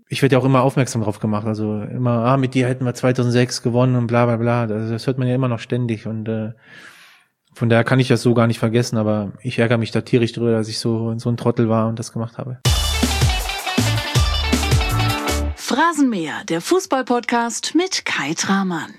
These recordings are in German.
ich werde ja auch immer aufmerksam drauf gemacht, also immer, mit dir hätten wir 2006 gewonnen und bla bla bla, das hört man ja immer noch ständig und von daher kann ich das so gar nicht vergessen, aber ich ärgere mich da tierisch drüber, dass ich so ein Trottel war und das gemacht habe. Phrasenmäher, der Fußball-Podcast mit Kai Tramann.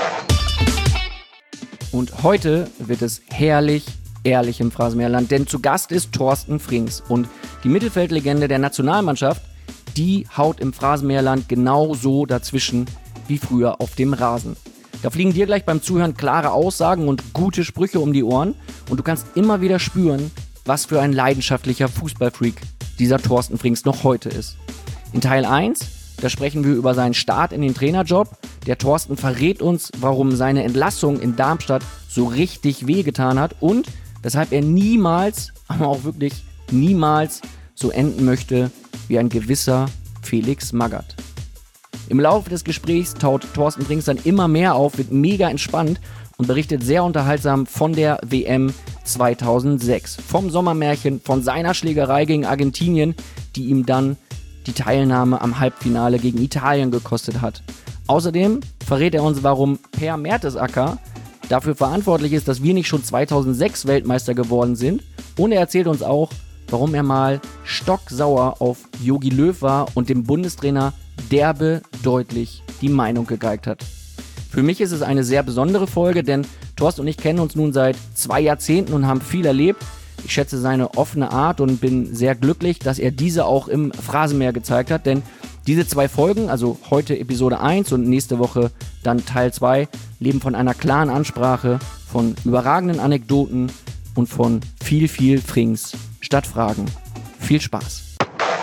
Und heute wird es herrlich, ehrlich im Phrasenmäherland, denn zu Gast ist Thorsten Frings und die Mittelfeldlegende der Nationalmannschaft, die haut im Phrasenmäherland genauso dazwischen wie früher auf dem Rasen. Da fliegen dir gleich beim Zuhören klare Aussagen und gute Sprüche um die Ohren und du kannst immer wieder spüren, was für ein leidenschaftlicher Fußballfreak dieser Thorsten Frings noch heute ist. In Teil 1, da sprechen wir über seinen Start in den Trainerjob. Der Thorsten verrät uns, warum seine Entlassung in Darmstadt so richtig wehgetan hat und weshalb er niemals, aber auch wirklich niemals so enden möchte wie ein gewisser Felix Magath. Im Laufe des Gesprächs taut Thorsten Frings dann immer mehr auf, wird mega entspannt und berichtet sehr unterhaltsam von der WM 2006. Vom Sommermärchen, von seiner Schlägerei gegen Argentinien, die ihm dann die Teilnahme am Halbfinale gegen Italien gekostet hat. Außerdem verrät er uns, warum Per Mertesacker dafür verantwortlich ist, dass wir nicht schon 2006 Weltmeister geworden sind. Und er erzählt uns auch, warum er mal stocksauer auf Jogi Löw war und dem Bundestrainer derbe deutlich die Meinung gegeigt hat. Für mich ist es eine sehr besondere Folge, denn Thorsten und ich kennen uns nun seit 2 Jahrzehnten und haben viel erlebt. Ich schätze seine offene Art und bin sehr glücklich, dass er diese auch im Phrasenmäher gezeigt hat, denn diese 2 Folgen, also heute Episode 1 und nächste Woche dann Teil 2, leben von einer klaren Ansprache, von überragenden Anekdoten und von viel Frings statt Fragen. Viel Spaß.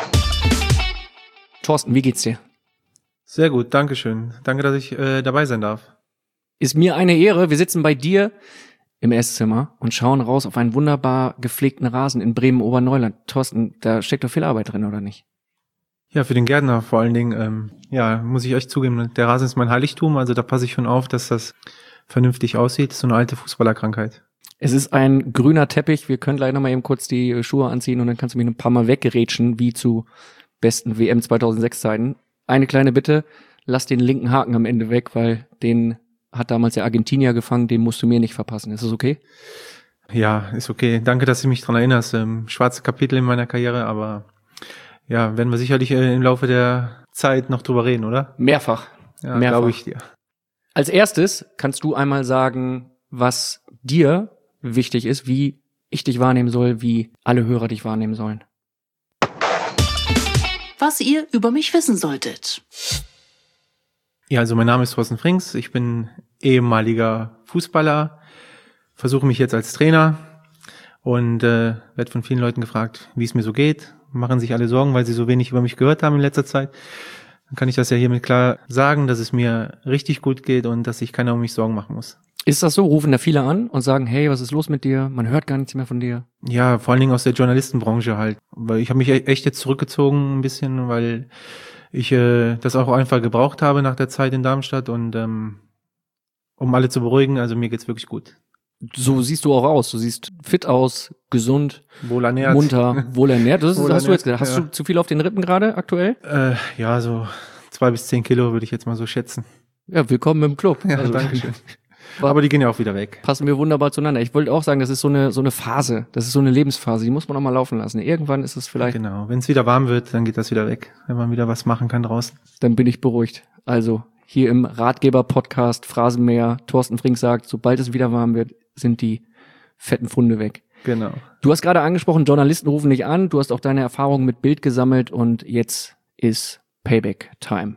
Thorsten, wie geht's dir? Sehr gut, dankeschön. Danke, dass ich dabei sein darf. Ist mir eine Ehre. Wir sitzen bei dir im Esszimmer und schauen raus auf einen wunderbar gepflegten Rasen in Bremen-Oberneuland. Thorsten, da steckt doch viel Arbeit drin, oder nicht? Ja, für den Gärtner vor allen Dingen, muss ich echt zugeben, der Rasen ist mein Heiligtum, also da passe ich schon auf, dass das vernünftig aussieht. Das ist so eine alte Fußballerkrankheit. Es ist ein grüner Teppich. Wir können gleich nochmal eben kurz die Schuhe anziehen und dann kannst du mich ein paar Mal weggerätschen, wie zu besten WM 2006 Zeiten. Eine kleine Bitte, lass den linken Haken am Ende weg, weil den hat damals der Argentinier gefangen, den musst du mir nicht verpassen. Ist das okay? Ja, ist okay. Danke, dass du mich dran erinnerst. Schwarze Kapitel in meiner Karriere, aber ja, werden wir sicherlich im Laufe der Zeit noch drüber reden, oder? Mehrfach. Ja, glaube ich dir. Als erstes kannst du einmal sagen, was dir wichtig ist, wie ich dich wahrnehmen soll, wie alle Hörer dich wahrnehmen sollen. Was ihr über mich wissen solltet. Ja, also mein Name ist Thorsten Frings, ich bin ehemaliger Fußballer, versuche mich jetzt als Trainer und werde von vielen Leuten gefragt, wie es mir so geht. Machen sich alle Sorgen, weil sie so wenig über mich gehört haben in letzter Zeit. Dann kann ich das ja hiermit klar sagen, dass es mir richtig gut geht und dass sich keiner um mich Sorgen machen muss. Ist das so? Rufen da viele an und sagen, hey, was ist los mit dir? Man hört gar nichts mehr von dir. Ja, vor allen Dingen aus der Journalistenbranche halt. Weil ich habe mich echt jetzt zurückgezogen ein bisschen, weil ich das auch einfach gebraucht habe nach der Zeit in Darmstadt und um alle zu beruhigen, also mir geht's wirklich gut. So siehst du auch aus. Du siehst fit aus, gesund, wohlernährt, munter, wohlernährt. Das hast du jetzt gesagt. Hast ja. du zu viel auf den Rippen gerade aktuell? Ja, so 2 bis 10 Kilo würde ich jetzt mal so schätzen. Ja, willkommen im Club. Ja, also, danke schön. Aber die gehen ja auch wieder weg. Passen wir wunderbar zueinander. Ich wollte auch sagen, das ist so eine Phase. Das ist so eine Lebensphase. Die muss man auch mal laufen lassen. Irgendwann ist es vielleicht... Genau. Wenn es wieder warm wird, dann geht das wieder weg. Wenn man wieder was machen kann draußen. Dann bin ich beruhigt. Also, hier im Ratgeber-Podcast Phrasenmäher, Thorsten Frings sagt, sobald es wieder warm wird, sind die fetten Funde weg. Genau. Du hast gerade angesprochen, Journalisten rufen dich an. Du hast auch deine Erfahrungen mit Bild gesammelt und jetzt ist Payback-Time.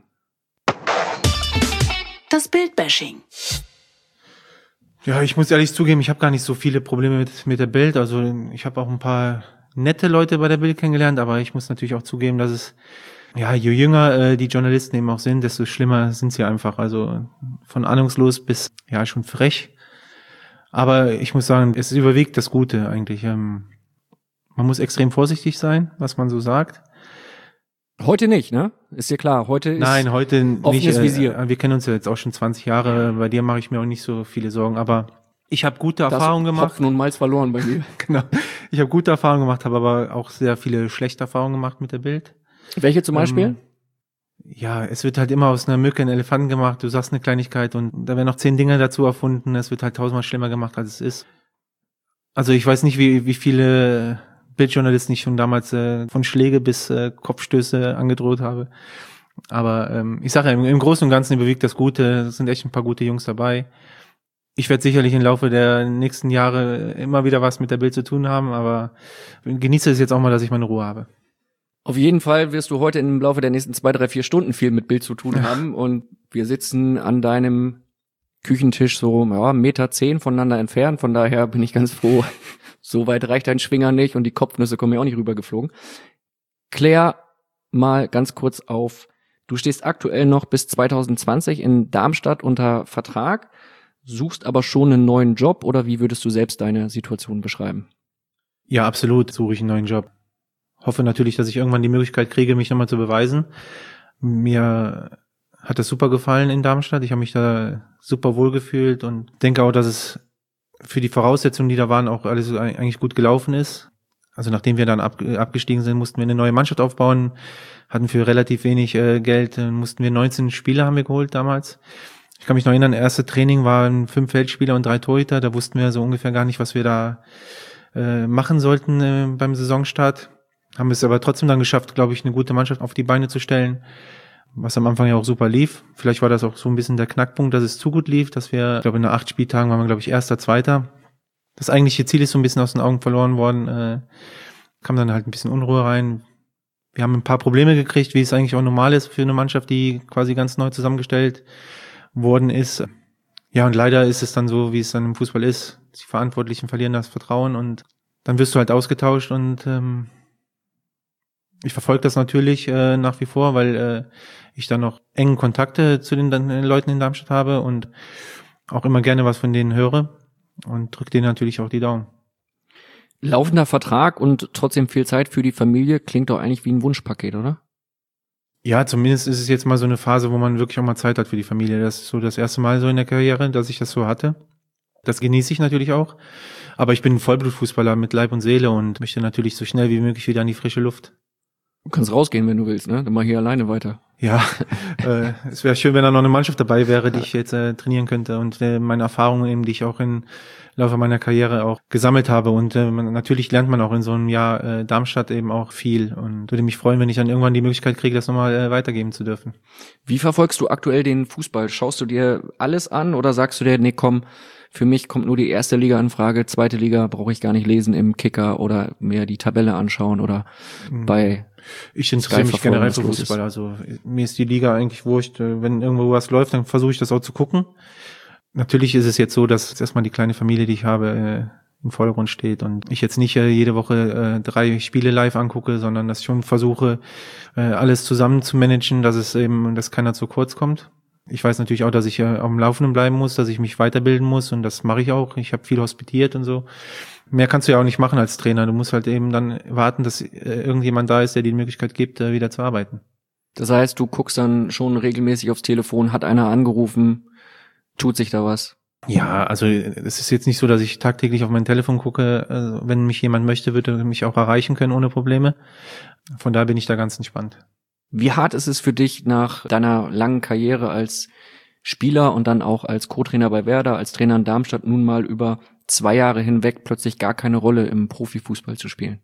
Das Bildbashing. Ja, ich muss ehrlich zugeben, ich habe gar nicht so viele Probleme mit der Bild. Also ich habe auch ein paar nette Leute bei der Bild kennengelernt, aber ich muss natürlich auch zugeben, dass es, ja, je jünger die Journalisten eben auch sind, desto schlimmer sind sie einfach. Also von ahnungslos bis, ja, schon frech. Aber ich muss sagen, es überwiegt das Gute eigentlich. Man muss extrem vorsichtig sein, was man so sagt. Heute nicht, ne? Ist dir klar, heute ist Nein, heute nicht. offenes Visier. Wir kennen uns ja jetzt auch schon 20 Jahre. Bei dir mache ich mir auch nicht so viele Sorgen. Aber ich habe gute Erfahrungen gemacht. Hopfen und Malz verloren bei mir. Genau. Ich habe gute Erfahrungen gemacht, habe aber auch sehr viele schlechte Erfahrungen gemacht mit der Bild. Welche zum Beispiel? ja, es wird halt immer aus einer Mücke ein Elefanten gemacht. Du sagst eine Kleinigkeit und da werden noch 10 Dinge dazu erfunden. Es wird halt 1000-mal schlimmer gemacht, als es ist. Also ich weiß nicht, wie viele Bildjournalisten ich schon damals von Schläge bis Kopfstöße angedroht habe. Aber ich sage ja, im Großen und Ganzen überwiegt das Gute. Es sind echt ein paar gute Jungs dabei. Ich werde sicherlich im Laufe der nächsten Jahre immer wieder was mit der Bild zu tun haben, aber genieße es jetzt auch mal, dass ich meine Ruhe habe. Auf jeden Fall wirst du heute im Laufe der nächsten 2, 3, 4 Stunden viel mit Bild zu tun haben und wir sitzen an deinem Küchentisch so 1,10 Meter voneinander entfernt, von daher bin ich ganz froh, so weit reicht dein Schwinger nicht und die Kopfnüsse kommen ja auch nicht rübergeflogen. Klär mal ganz kurz auf, du stehst aktuell noch bis 2020 in Darmstadt unter Vertrag, suchst aber schon einen neuen Job oder wie würdest du selbst deine Situation beschreiben? Ja, absolut suche ich einen neuen Job. Hoffe natürlich, dass ich irgendwann die Möglichkeit kriege, mich nochmal zu beweisen. Mir hat das super gefallen in Darmstadt. Ich habe mich da super wohl gefühlt und denke auch, dass es für die Voraussetzungen, die da waren, auch alles eigentlich gut gelaufen ist. Also nachdem wir dann abgestiegen sind, mussten wir eine neue Mannschaft aufbauen, hatten für relativ wenig Geld, mussten wir 19 Spieler haben wir geholt damals. Ich kann mich noch erinnern, das erste Training waren 5 Feldspieler und 3 Torhüter. Da wussten wir so ungefähr gar nicht, was wir da machen sollten beim Saisonstart. Haben es aber trotzdem dann geschafft, glaube ich, eine gute Mannschaft auf die Beine zu stellen, was am Anfang ja auch super lief. Vielleicht war das auch so ein bisschen der Knackpunkt, dass es zu gut lief, dass wir, ich glaube, nach 8 Spieltagen waren wir, glaube ich, Erster, Zweiter. Das eigentliche Ziel ist so ein bisschen aus den Augen verloren worden, kam dann halt ein bisschen Unruhe rein. Wir haben ein paar Probleme gekriegt, wie es eigentlich auch normal ist für eine Mannschaft, die quasi ganz neu zusammengestellt worden ist. Ja, und leider ist es dann so, wie es dann im Fußball ist. Die Verantwortlichen verlieren das Vertrauen und dann wirst du halt ausgetauscht und ich verfolge das natürlich nach wie vor, weil ich dann noch engen Kontakte zu den Leuten in Darmstadt habe und auch immer gerne was von denen höre und drücke denen natürlich auch die Daumen. Laufender Vertrag und trotzdem viel Zeit für die Familie klingt doch eigentlich wie ein Wunschpaket, oder? Ja, zumindest ist es jetzt mal so eine Phase, wo man wirklich auch mal Zeit hat für die Familie. Das ist so das erste Mal so in der Karriere, dass ich das so hatte. Das genieße ich natürlich auch. Aber ich bin ein Vollblutfußballer mit Leib und Seele und möchte natürlich so schnell wie möglich wieder an die frische Luft. Du kannst rausgehen, wenn du willst, ne? Dann mach hier alleine weiter. Ja, es wäre schön, wenn da noch eine Mannschaft dabei wäre, die ich jetzt trainieren könnte und meine Erfahrungen eben, die ich auch im Laufe meiner Karriere auch gesammelt habe und natürlich lernt man auch in so einem Jahr Darmstadt eben auch viel und würde mich freuen, wenn ich dann irgendwann die Möglichkeit kriege, das nochmal weitergeben zu dürfen. Wie verfolgst du aktuell den Fußball? Schaust du dir alles an oder sagst du dir, nee, komm, für mich kommt nur die erste Liga in Frage, zweite Liga brauche ich gar nicht lesen im Kicker oder mir die Tabelle anschauen oder bei Ich interessiere mich generell für Fußball, also mir ist die Liga eigentlich wurscht. Wenn irgendwo was läuft, dann versuche ich das auch zu gucken. Natürlich ist es jetzt so, dass erstmal die kleine Familie, die ich habe, im Vordergrund steht und ich jetzt nicht jede Woche 3 Spiele live angucke, sondern dass ich schon versuche, alles zusammen zu managen, dass keiner zu kurz kommt. Ich weiß natürlich auch, dass ich am Laufenden bleiben muss, dass ich mich weiterbilden muss und das mache ich auch. Ich habe viel hospitiert und so. Mehr kannst du ja auch nicht machen als Trainer. Du musst halt eben dann warten, dass irgendjemand da ist, der dir die Möglichkeit gibt, wieder zu arbeiten. Das heißt, du guckst dann schon regelmäßig aufs Telefon, hat einer angerufen, tut sich da was? Ja, also es ist jetzt nicht so, dass ich tagtäglich auf mein Telefon gucke. Also, wenn mich jemand möchte, wird er mich auch erreichen können ohne Probleme. Von daher bin ich da ganz entspannt. Wie hart ist es für dich nach deiner langen Karriere als Spieler und dann auch als Co-Trainer bei Werder, als Trainer in Darmstadt nun mal über 2 Jahre hinweg plötzlich gar keine Rolle im Profifußball zu spielen?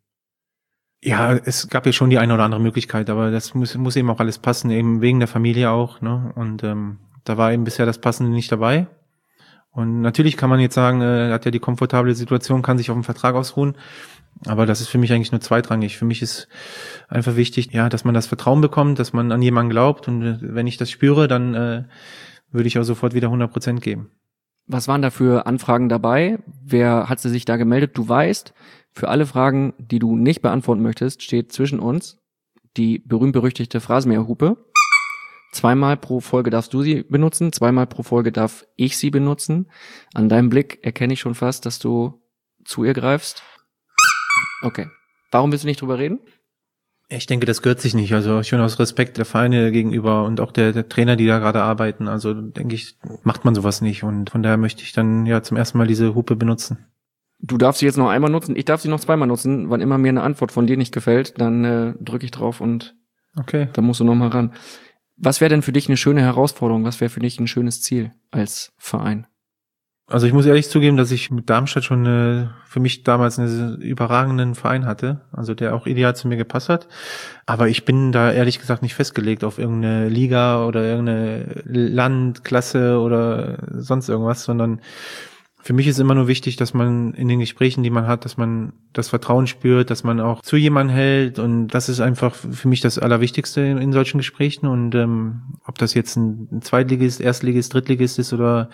Ja, es gab ja schon die eine oder andere Möglichkeit, aber das muss eben auch alles passen, eben wegen der Familie auch, ne? Und da war eben bisher das Passende nicht dabei. Und natürlich kann man jetzt sagen, er hat ja die komfortable Situation, kann sich auf dem Vertrag ausruhen. Aber das ist für mich eigentlich nur zweitrangig. Für mich ist einfach wichtig, ja, dass man das Vertrauen bekommt, dass man an jemanden glaubt. Und wenn ich das spüre, dann würde ich auch sofort wieder 100% geben. Was waren da für Anfragen dabei? Wer hat sie sich da gemeldet? Du weißt, für alle Fragen, die du nicht beantworten möchtest, steht zwischen uns die berühmt-berüchtigte Phrasenmäherhupe. 2-mal pro Folge darfst du sie benutzen, 2-mal pro Folge darf ich sie benutzen. An deinem Blick erkenne ich schon fast, dass du zu ihr greifst. Okay. Warum willst du nicht drüber reden? Ich denke, das gehört sich nicht. Also schon aus Respekt der Vereine gegenüber und auch der Trainer, die da gerade arbeiten. Also denke ich, macht man sowas nicht. Und von daher möchte ich dann ja zum ersten Mal diese Hupe benutzen. Du darfst sie jetzt noch einmal nutzen, ich darf sie noch 2-mal nutzen. Wann immer mir eine Antwort von dir nicht gefällt, dann drücke ich drauf und okay, dann musst du noch mal ran. Was wäre denn für dich eine schöne Herausforderung? Was wäre für dich ein schönes Ziel als Verein? Also ich muss ehrlich zugeben, dass ich mit Darmstadt schon für mich damals einen überragenden Verein hatte, also der auch ideal zu mir gepasst hat. Aber ich bin da ehrlich gesagt nicht festgelegt auf irgendeine Liga oder irgendeine Landklasse oder sonst irgendwas, sondern für mich ist immer nur wichtig, dass man in den Gesprächen, die man hat, dass man das Vertrauen spürt, dass man auch zu jemandem hält, und das ist einfach für mich das Allerwichtigste in solchen Gesprächen. Und ob das jetzt ein Zweitligist, Erstligist, Drittligist ist oder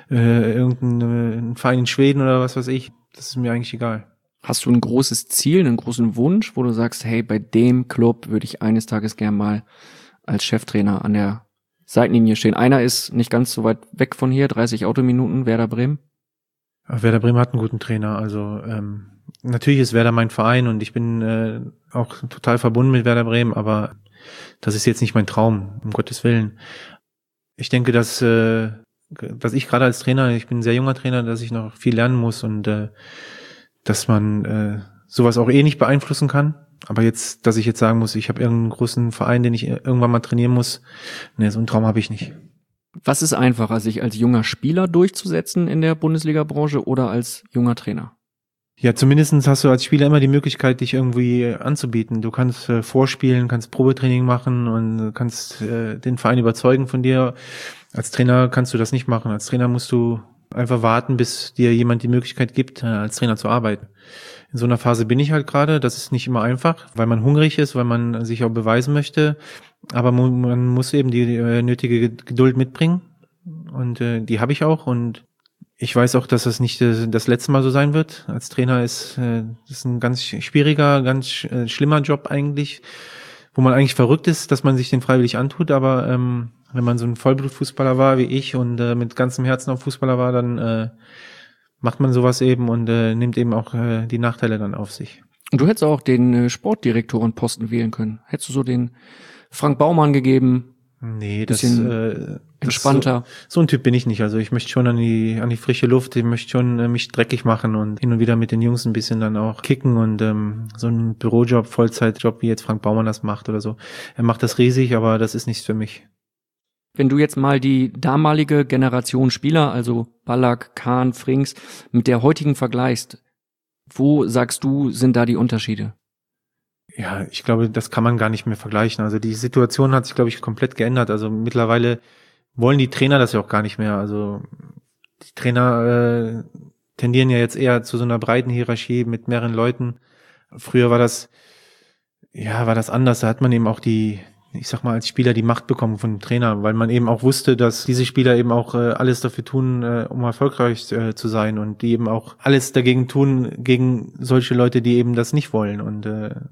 irgendein Verein in Schweden oder was weiß ich, das ist mir eigentlich egal. Hast du ein großes Ziel, einen großen Wunsch, wo du sagst, hey, bei dem Club würde ich eines Tages gern mal als Cheftrainer an der Seitenlinie stehen? Einer ist nicht ganz so weit weg von hier, 30 Autominuten, Werder Bremen. Werder Bremen hat einen guten Trainer, also natürlich ist Werder mein Verein und ich bin auch total verbunden mit Werder Bremen, aber das ist jetzt nicht mein Traum, um Gottes Willen. Ich denke, dass ich gerade als Trainer, ich bin ein sehr junger Trainer, dass ich noch viel lernen muss und dass man sowas auch nicht beeinflussen kann. Aber jetzt, dass ich jetzt sagen muss, ich habe irgendeinen großen Verein, den ich irgendwann mal trainieren muss, ne, so einen Traum habe ich nicht. Was ist einfacher, sich als junger Spieler durchzusetzen in der Bundesliga-Branche oder als junger Trainer? Ja, zumindestens hast du als Spieler immer die Möglichkeit, dich irgendwie anzubieten. Du kannst vorspielen, kannst Probetraining machen und kannst den Verein überzeugen von dir. Als Trainer kannst du das nicht machen. Als Trainer musst du einfach warten, bis dir jemand die Möglichkeit gibt, als Trainer zu arbeiten. In so einer Phase bin ich halt gerade. Das ist nicht immer einfach, weil man hungrig ist, weil man sich auch beweisen möchte. Aber man muss eben die nötige Geduld mitbringen. Und die habe ich auch. Und ich weiß auch, dass das nicht das letzte Mal so sein wird. Als Trainer ist das ein ganz schwieriger, ganz schlimmer Job eigentlich, wo man eigentlich verrückt ist, dass man sich den freiwillig antut. Aber wenn man so ein Vollblutfußballer war wie ich und mit ganzem Herzen auch Fußballer war, dann macht man sowas eben und nimmt eben auch die Nachteile dann auf sich. Und du hättest auch den Sportdirektorenposten wählen können. Hättest du so den Frank Baumann gegeben? Nee, das entspannter. So ein Typ bin ich nicht. Also ich möchte schon an die frische Luft, ich möchte schon mich dreckig machen und hin und wieder mit den Jungs ein bisschen dann auch kicken und so ein Bürojob, Vollzeitjob, wie jetzt Frank Baumann das macht oder so. Er macht das riesig, aber das ist nichts für mich. Wenn du jetzt mal die damalige Generation Spieler, also Ballack, Kahn, Frings, mit der heutigen vergleichst, wo sagst du, sind da die Unterschiede? Ja, ich glaube, das kann man gar nicht mehr vergleichen. Also die Situation hat sich, glaube ich, komplett geändert. Also mittlerweile wollen die Trainer das ja auch gar nicht mehr. Also die Trainer tendieren ja jetzt eher zu so einer breiten Hierarchie mit mehreren Leuten. Früher war das anders. Da hat man eben auch ich sag mal, als Spieler die Macht bekommen von dem Trainer, weil man eben auch wusste, dass diese Spieler eben auch alles dafür tun, um erfolgreich zu sein und die eben auch alles dagegen tun, gegen solche Leute, die eben das nicht wollen. Und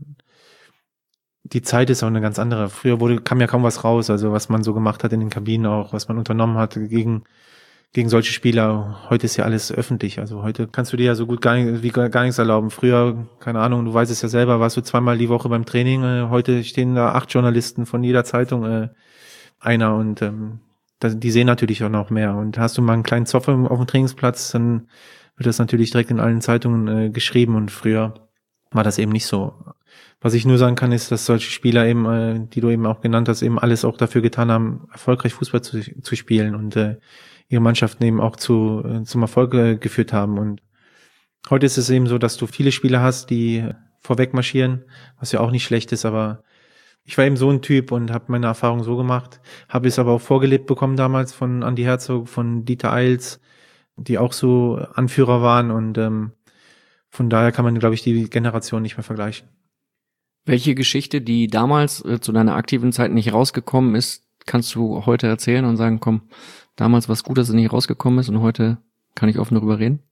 die Zeit ist auch eine ganz andere. Früher kam ja kaum was raus, also was man so gemacht hat in den Kabinen auch, was man unternommen hat gegen solche Spieler. Heute ist ja alles öffentlich. Also heute kannst du dir ja so gut gar nichts erlauben. Früher, keine Ahnung, du weißt es ja selber, warst du zweimal die Woche beim Training. Heute stehen da 8 Journalisten von jeder Zeitung einer und die sehen natürlich auch noch mehr. Und hast du mal einen kleinen Zoff auf dem Trainingsplatz, dann wird das natürlich direkt in allen Zeitungen geschrieben. Und früher war das eben nicht so. Was ich nur sagen kann, ist, dass solche Spieler eben, die du eben auch genannt hast, eben alles auch dafür getan haben, erfolgreich Fußball zu spielen und ihre Mannschaften eben auch zum Erfolg geführt haben. Und heute ist es eben so, dass du viele Spieler hast, die vorweg marschieren, was ja auch nicht schlecht ist, aber ich war eben so ein Typ und habe meine Erfahrung so gemacht, habe es aber auch vorgelebt bekommen damals von Andi Herzog, von Dieter Eils, die auch so Anführer waren und von daher kann man, glaube ich, die Generation nicht mehr vergleichen. Welche Geschichte, die damals zu deiner aktiven Zeit nicht rausgekommen ist, kannst du heute erzählen und sagen, komm, damals war es gut, dass es nicht rausgekommen ist und heute kann ich offen darüber reden?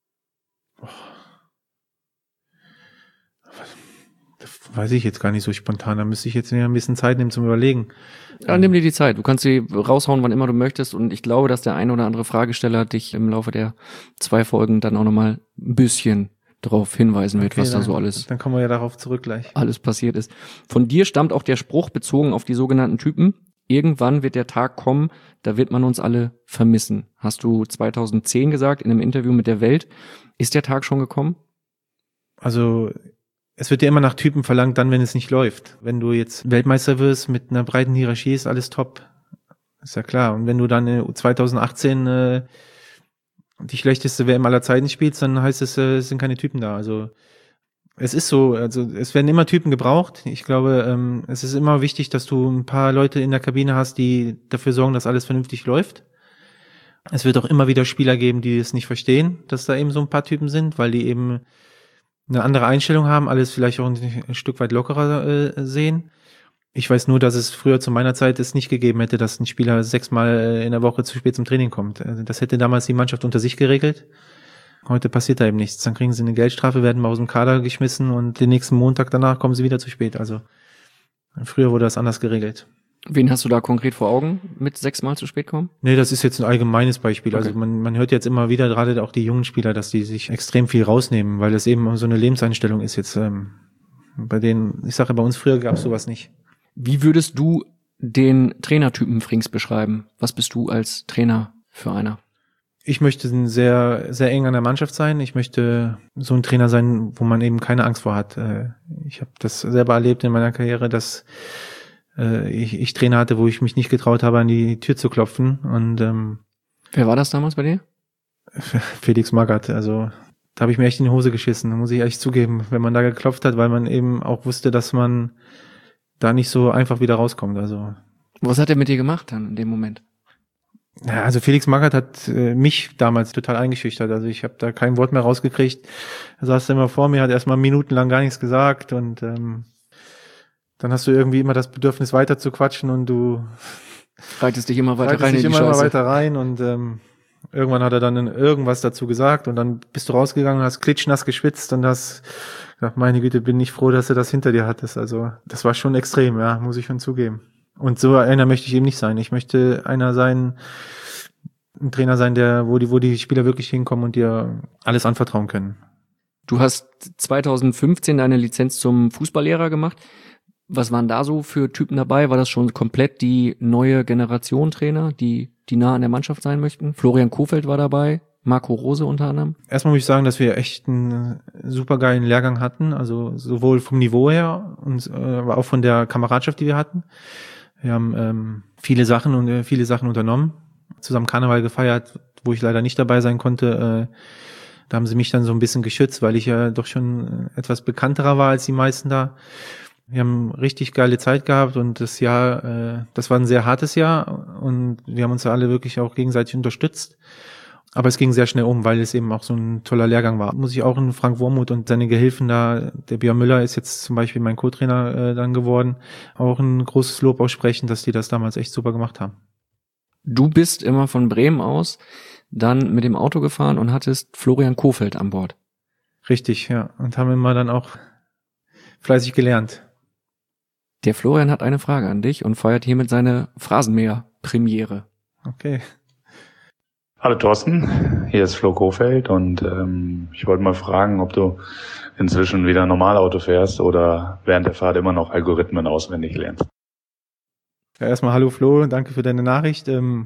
Das weiß ich jetzt gar nicht so spontan. Da müsste ich jetzt ein bisschen Zeit nehmen zum Überlegen. Ja, nimm dir die Zeit. Du kannst sie raushauen, wann immer du möchtest. Und ich glaube, dass der ein oder andere Fragesteller dich im Laufe der 2 Folgen dann auch nochmal ein bisschen darauf hinweisen wird, was da so alles. Dann kommen wir ja darauf zurück gleich. Alles passiert ist. Von dir stammt auch der Spruch bezogen auf die sogenannten Typen. Irgendwann wird der Tag kommen, da wird man uns alle vermissen. Hast du 2010 gesagt in einem Interview mit der Welt. Ist der Tag schon gekommen? Also es wird ja immer nach Typen verlangt, dann, wenn es nicht läuft. Wenn du jetzt Weltmeister wirst mit einer breiten Hierarchie, ist alles top. Ist ja klar. Und wenn du dann 2018 die schlechteste WM aller Zeiten spielst, dann heißt es, es sind keine Typen da. Also es ist so, also es werden immer Typen gebraucht. Ich glaube, es ist immer wichtig, dass du ein paar Leute in der Kabine hast, die dafür sorgen, dass alles vernünftig läuft. Es wird auch immer wieder Spieler geben, die es nicht verstehen, dass da eben so ein paar Typen sind, weil die eben eine andere Einstellung haben, alles vielleicht auch ein Stück weit lockerer sehen. Ich weiß nur, dass es früher zu meiner Zeit es nicht gegeben hätte, dass ein Spieler 6-mal in der Woche zu spät zum Training kommt. Also das hätte damals die Mannschaft unter sich geregelt. Heute passiert da eben nichts. Dann kriegen sie eine Geldstrafe, werden mal aus dem Kader geschmissen und den nächsten Montag danach kommen sie wieder zu spät. Also früher wurde das anders geregelt. Wen hast du da konkret vor Augen mit 6-mal zu spät kommen? Nee, das ist jetzt ein allgemeines Beispiel. Okay. Also man hört jetzt immer wieder, gerade auch die jungen Spieler, dass die sich extrem viel rausnehmen, weil es eben so eine Lebenseinstellung ist jetzt. Bei denen, ich sage, bei uns früher gab es sowas nicht. Wie würdest du den Trainertypen Frings beschreiben? Was bist du als Trainer für einer? Ich möchte sehr, sehr eng an der Mannschaft sein. Ich möchte so ein Trainer sein, wo man eben keine Angst vor hat. Ich habe das selber erlebt in meiner Karriere, dass ich Trainer hatte, wo ich mich nicht getraut habe, an die Tür zu klopfen. Und wer war das damals bei dir? Felix Magath. Also da habe ich mir echt in die Hose geschissen, muss ich echt zugeben, wenn man da geklopft hat, weil man eben auch wusste, dass man da nicht so einfach wieder rauskommt. Also was hat er mit dir gemacht dann in dem Moment? Ja, also Felix Magath hat mich damals total eingeschüchtert. Also ich habe da kein Wort mehr rausgekriegt. Er saß immer vor mir, hat erstmal minutenlang gar nichts gesagt und dann hast du irgendwie immer das Bedürfnis weiter zu quatschen und du reitest dich immer weiter rein in die immer Scheiße. weiter rein und irgendwann hat er dann irgendwas dazu gesagt und dann bist du rausgegangen und hast klitschnass geschwitzt und hast gedacht, meine Güte, bin ich froh, dass du das hinter dir hattest. Also das war schon extrem, ja, muss ich schon zugeben. Und so einer möchte ich eben nicht sein. Ich möchte einer sein, ein Trainer sein, wo die Spieler wirklich hinkommen und dir alles anvertrauen können. Du hast 2015 deine Lizenz zum Fußballlehrer gemacht. Was waren da so für Typen dabei? War das schon komplett die neue Generation Trainer, die nah an der Mannschaft sein möchten? Florian Kohfeldt war dabei, Marco Rose unter anderem. Erstmal muss ich sagen, dass wir echt einen supergeilen Lehrgang hatten, also sowohl vom Niveau her und aber auch von der Kameradschaft, die wir hatten. Wir haben viele Sachen unternommen, zusammen Karneval gefeiert, wo ich leider nicht dabei sein konnte. Da haben sie mich dann so ein bisschen geschützt, weil ich ja doch schon etwas bekannterer war als die meisten da. Wir haben richtig geile Zeit gehabt und das Jahr, das war ein sehr hartes Jahr und wir haben uns ja alle wirklich auch gegenseitig unterstützt. Aber es ging sehr schnell weil es eben auch so ein toller Lehrgang war. Muss ich auch in Frank Wormuth und seine Gehilfen da, der Björn Müller ist jetzt zum Beispiel mein Co-Trainer dann geworden, auch ein großes Lob aussprechen, dass die das damals echt super gemacht haben. Du bist immer von Bremen aus dann mit dem Auto gefahren und hattest Florian Kohfeldt an Bord. Richtig, ja. Und haben immer dann auch fleißig gelernt. Der Florian hat eine Frage an dich und feiert hiermit seine Phrasenmäher-Premiere. Okay. Hallo Thorsten, hier ist Flo Kohfeldt und ich wollte mal fragen, ob du inzwischen wieder Normalauto fährst oder während der Fahrt immer noch Algorithmen auswendig lernst. Ja, erstmal hallo Flo, danke für deine Nachricht.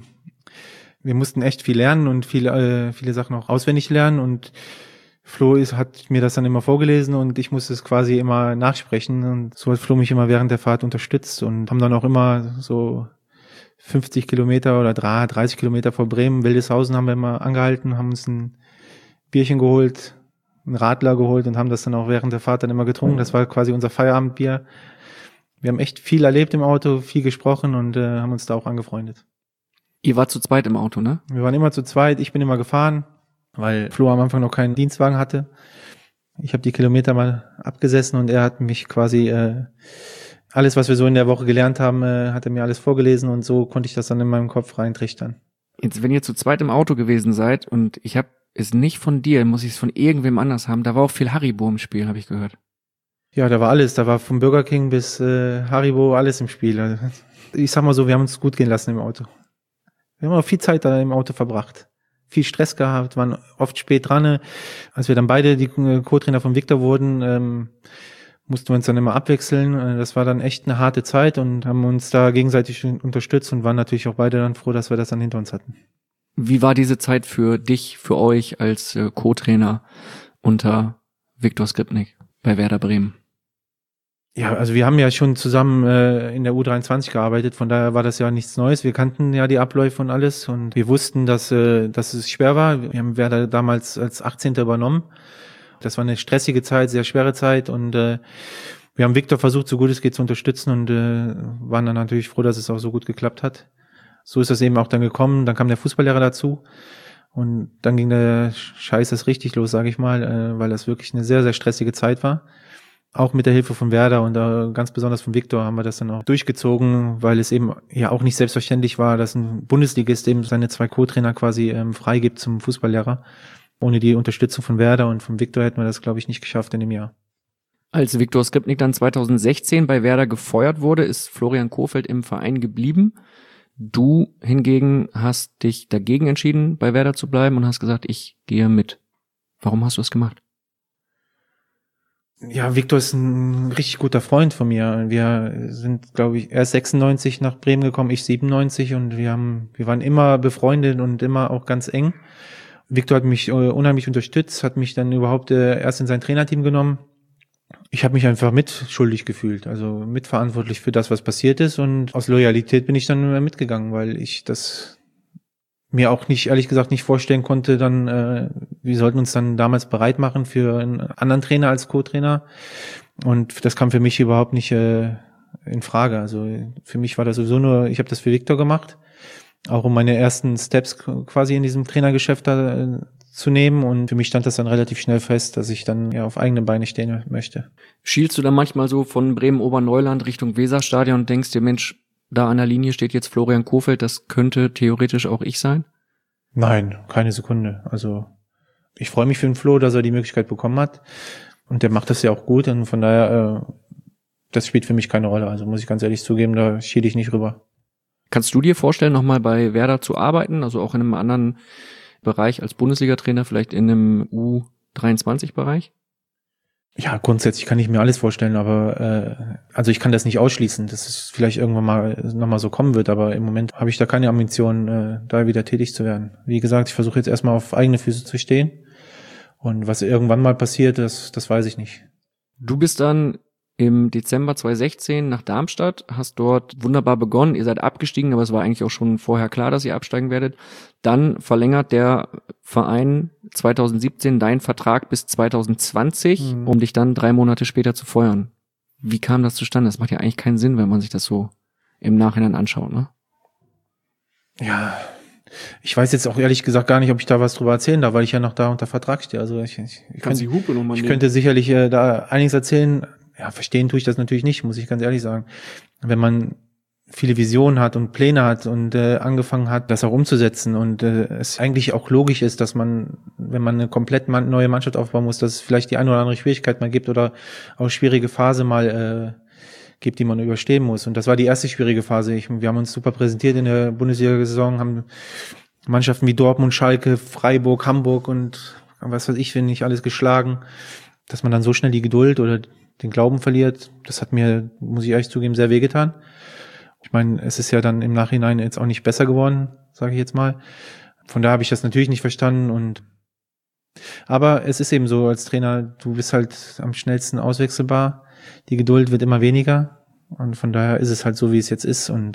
Wir mussten echt viel lernen und viele Sachen auch auswendig lernen und Flo hat mir das dann immer vorgelesen und ich musste es quasi immer nachsprechen und so hat Flo mich immer während der Fahrt unterstützt und haben dann auch immer so 50 Kilometer oder 30 Kilometer vor Bremen, Wildeshausen haben wir immer angehalten, haben uns ein Bierchen geholt, einen Radler geholt und haben das dann auch während der Fahrt dann immer getrunken. Das war quasi unser Feierabendbier. Wir haben echt viel erlebt im Auto, viel gesprochen und haben uns da auch angefreundet. Ihr wart zu zweit im Auto, ne? Wir waren immer zu zweit, ich bin immer gefahren, weil Flo am Anfang noch keinen Dienstwagen hatte. Ich habe die Kilometer mal abgesessen und er hat mich quasi alles, was wir so in der Woche gelernt haben, hat er mir alles vorgelesen und so konnte ich das dann in meinem Kopf reintrichtern. Jetzt, wenn ihr zu zweit im Auto gewesen seid und ich habe es nicht von dir, muss ich es von irgendwem anders haben, da war auch viel Haribo im Spiel, habe ich gehört. Ja, da war alles, da war vom Burger King bis Haribo alles im Spiel. Also, ich sag mal so, wir haben uns gut gehen lassen im Auto. Wir haben auch viel Zeit da im Auto verbracht. Viel Stress gehabt, waren oft spät dran. Als wir dann beide die Co-Trainer von Victor wurden, mussten wir uns dann immer abwechseln. Das war dann echt eine harte Zeit und haben uns da gegenseitig unterstützt und waren natürlich auch beide dann froh, dass wir das dann hinter uns hatten. Wie war diese Zeit für dich, für euch als Co-Trainer unter Viktor Skripnik bei Werder Bremen? Ja, also wir haben ja schon zusammen in der U23 gearbeitet, von daher war das ja nichts Neues. Wir kannten ja die Abläufe und alles und wir wussten, dass es schwer war. Wir haben Werder damals als 18. übernommen. Das war eine stressige Zeit, sehr schwere Zeit und wir haben Viktor versucht, so gut es geht zu unterstützen und waren dann natürlich froh, dass es auch so gut geklappt hat. So ist das eben auch dann gekommen. Dann kam der Fußballlehrer dazu und dann ging der Scheiß erst richtig los, sage ich mal, weil das wirklich eine sehr, sehr stressige Zeit war. Auch mit der Hilfe von Werder und ganz besonders von Viktor haben wir das dann auch durchgezogen, weil es eben ja auch nicht selbstverständlich war, dass ein Bundesligist eben seine 2 Co-Trainer quasi freigibt zum Fußballlehrer. Ohne die Unterstützung von Werder und von Viktor hätten wir das, glaube ich, nicht geschafft in dem Jahr. Als Viktor Skripnik dann 2016 bei Werder gefeuert wurde, ist Florian Kohfeldt im Verein geblieben. Du hingegen hast dich dagegen entschieden, bei Werder zu bleiben und hast gesagt, ich gehe mit. Warum hast du es gemacht? Ja, Viktor ist ein richtig guter Freund von mir. Wir sind, glaube ich, erst 96 nach Bremen gekommen, ich 97 und wir waren immer befreundet und immer auch ganz eng. Viktor hat mich unheimlich unterstützt, hat mich dann überhaupt erst in sein Trainerteam genommen. Ich habe mich einfach mitschuldig gefühlt, also mitverantwortlich für das, was passiert ist und aus Loyalität bin ich dann mitgegangen, weil ich das mir auch nicht, ehrlich gesagt, nicht vorstellen konnte, dann, wir sollten uns dann damals bereit machen für einen anderen Trainer als Co-Trainer. Und das kam für mich überhaupt nicht in Frage. Also für mich war das sowieso nur, ich habe das für Viktor gemacht, auch um meine ersten Steps quasi in diesem Trainergeschäft da zu nehmen. Und für mich stand das dann relativ schnell fest, dass ich dann ja auf eigene Beine stehen möchte. Schielst du dann manchmal so von Bremen-Oberneuland Richtung Weserstadion und denkst dir, Mensch, da an der Linie steht jetzt Florian Kohfeldt, das könnte theoretisch auch ich sein? Nein, keine Sekunde. Also ich freue mich für den Flo, dass er die Möglichkeit bekommen hat. Und der macht das ja auch gut. Und von daher, das spielt für mich keine Rolle. Also muss ich ganz ehrlich zugeben, da schiele ich nicht rüber. Kannst du dir vorstellen, nochmal bei Werder zu arbeiten? Also auch in einem anderen Bereich als Bundesliga-Trainer, vielleicht in einem U23-Bereich? Ja, grundsätzlich kann ich mir alles vorstellen, aber also ich kann das nicht ausschließen, dass es vielleicht irgendwann mal nochmal so kommen wird, aber im Moment habe ich da keine Ambition, da wieder tätig zu werden. Wie gesagt, ich versuche jetzt erstmal auf eigene Füße zu stehen und was irgendwann mal passiert, das weiß ich nicht. Du bist dann im Dezember 2016 nach Darmstadt, hast dort wunderbar begonnen, ihr seid abgestiegen, aber es war eigentlich auch schon vorher klar, dass ihr absteigen werdet. Dann verlängert der Verein 2017 deinen Vertrag bis 2020, um dich dann 3 Monate später zu feuern. Wie kam das zustande? Das macht ja eigentlich keinen Sinn, wenn man sich das so im Nachhinein anschaut, ne? Ja, ich weiß jetzt auch ehrlich gesagt gar nicht, ob ich da was drüber erzählen darf, weil ich ja noch da unter Vertrag stehe. Also ich könnte sicherlich da einiges erzählen. Ja, verstehen tue ich das natürlich nicht, muss ich ganz ehrlich sagen. Wenn man viele Visionen hat und Pläne hat und angefangen hat, das auch umzusetzen und es eigentlich auch logisch ist, dass man, wenn man eine komplett neue Mannschaft aufbauen muss, dass es vielleicht die eine oder andere Schwierigkeit mal gibt oder auch schwierige Phase mal gibt, die man überstehen muss. Und das war die erste schwierige Phase. Wir haben uns super präsentiert in der Bundesliga-Saison, haben Mannschaften wie Dortmund, Schalke, Freiburg, Hamburg und was weiß ich, wenn nicht alles geschlagen, dass man dann so schnell die Geduld oder den Glauben verliert. Das hat mir, muss ich ehrlich zugeben, sehr wehgetan. Ich meine, es ist ja dann im Nachhinein jetzt auch nicht besser geworden, sage ich jetzt mal. Von daher habe ich das natürlich nicht verstanden. Aber es ist eben so, als Trainer, du bist halt am schnellsten auswechselbar. Die Geduld wird immer weniger. Und von daher ist es halt so, wie es jetzt ist. Und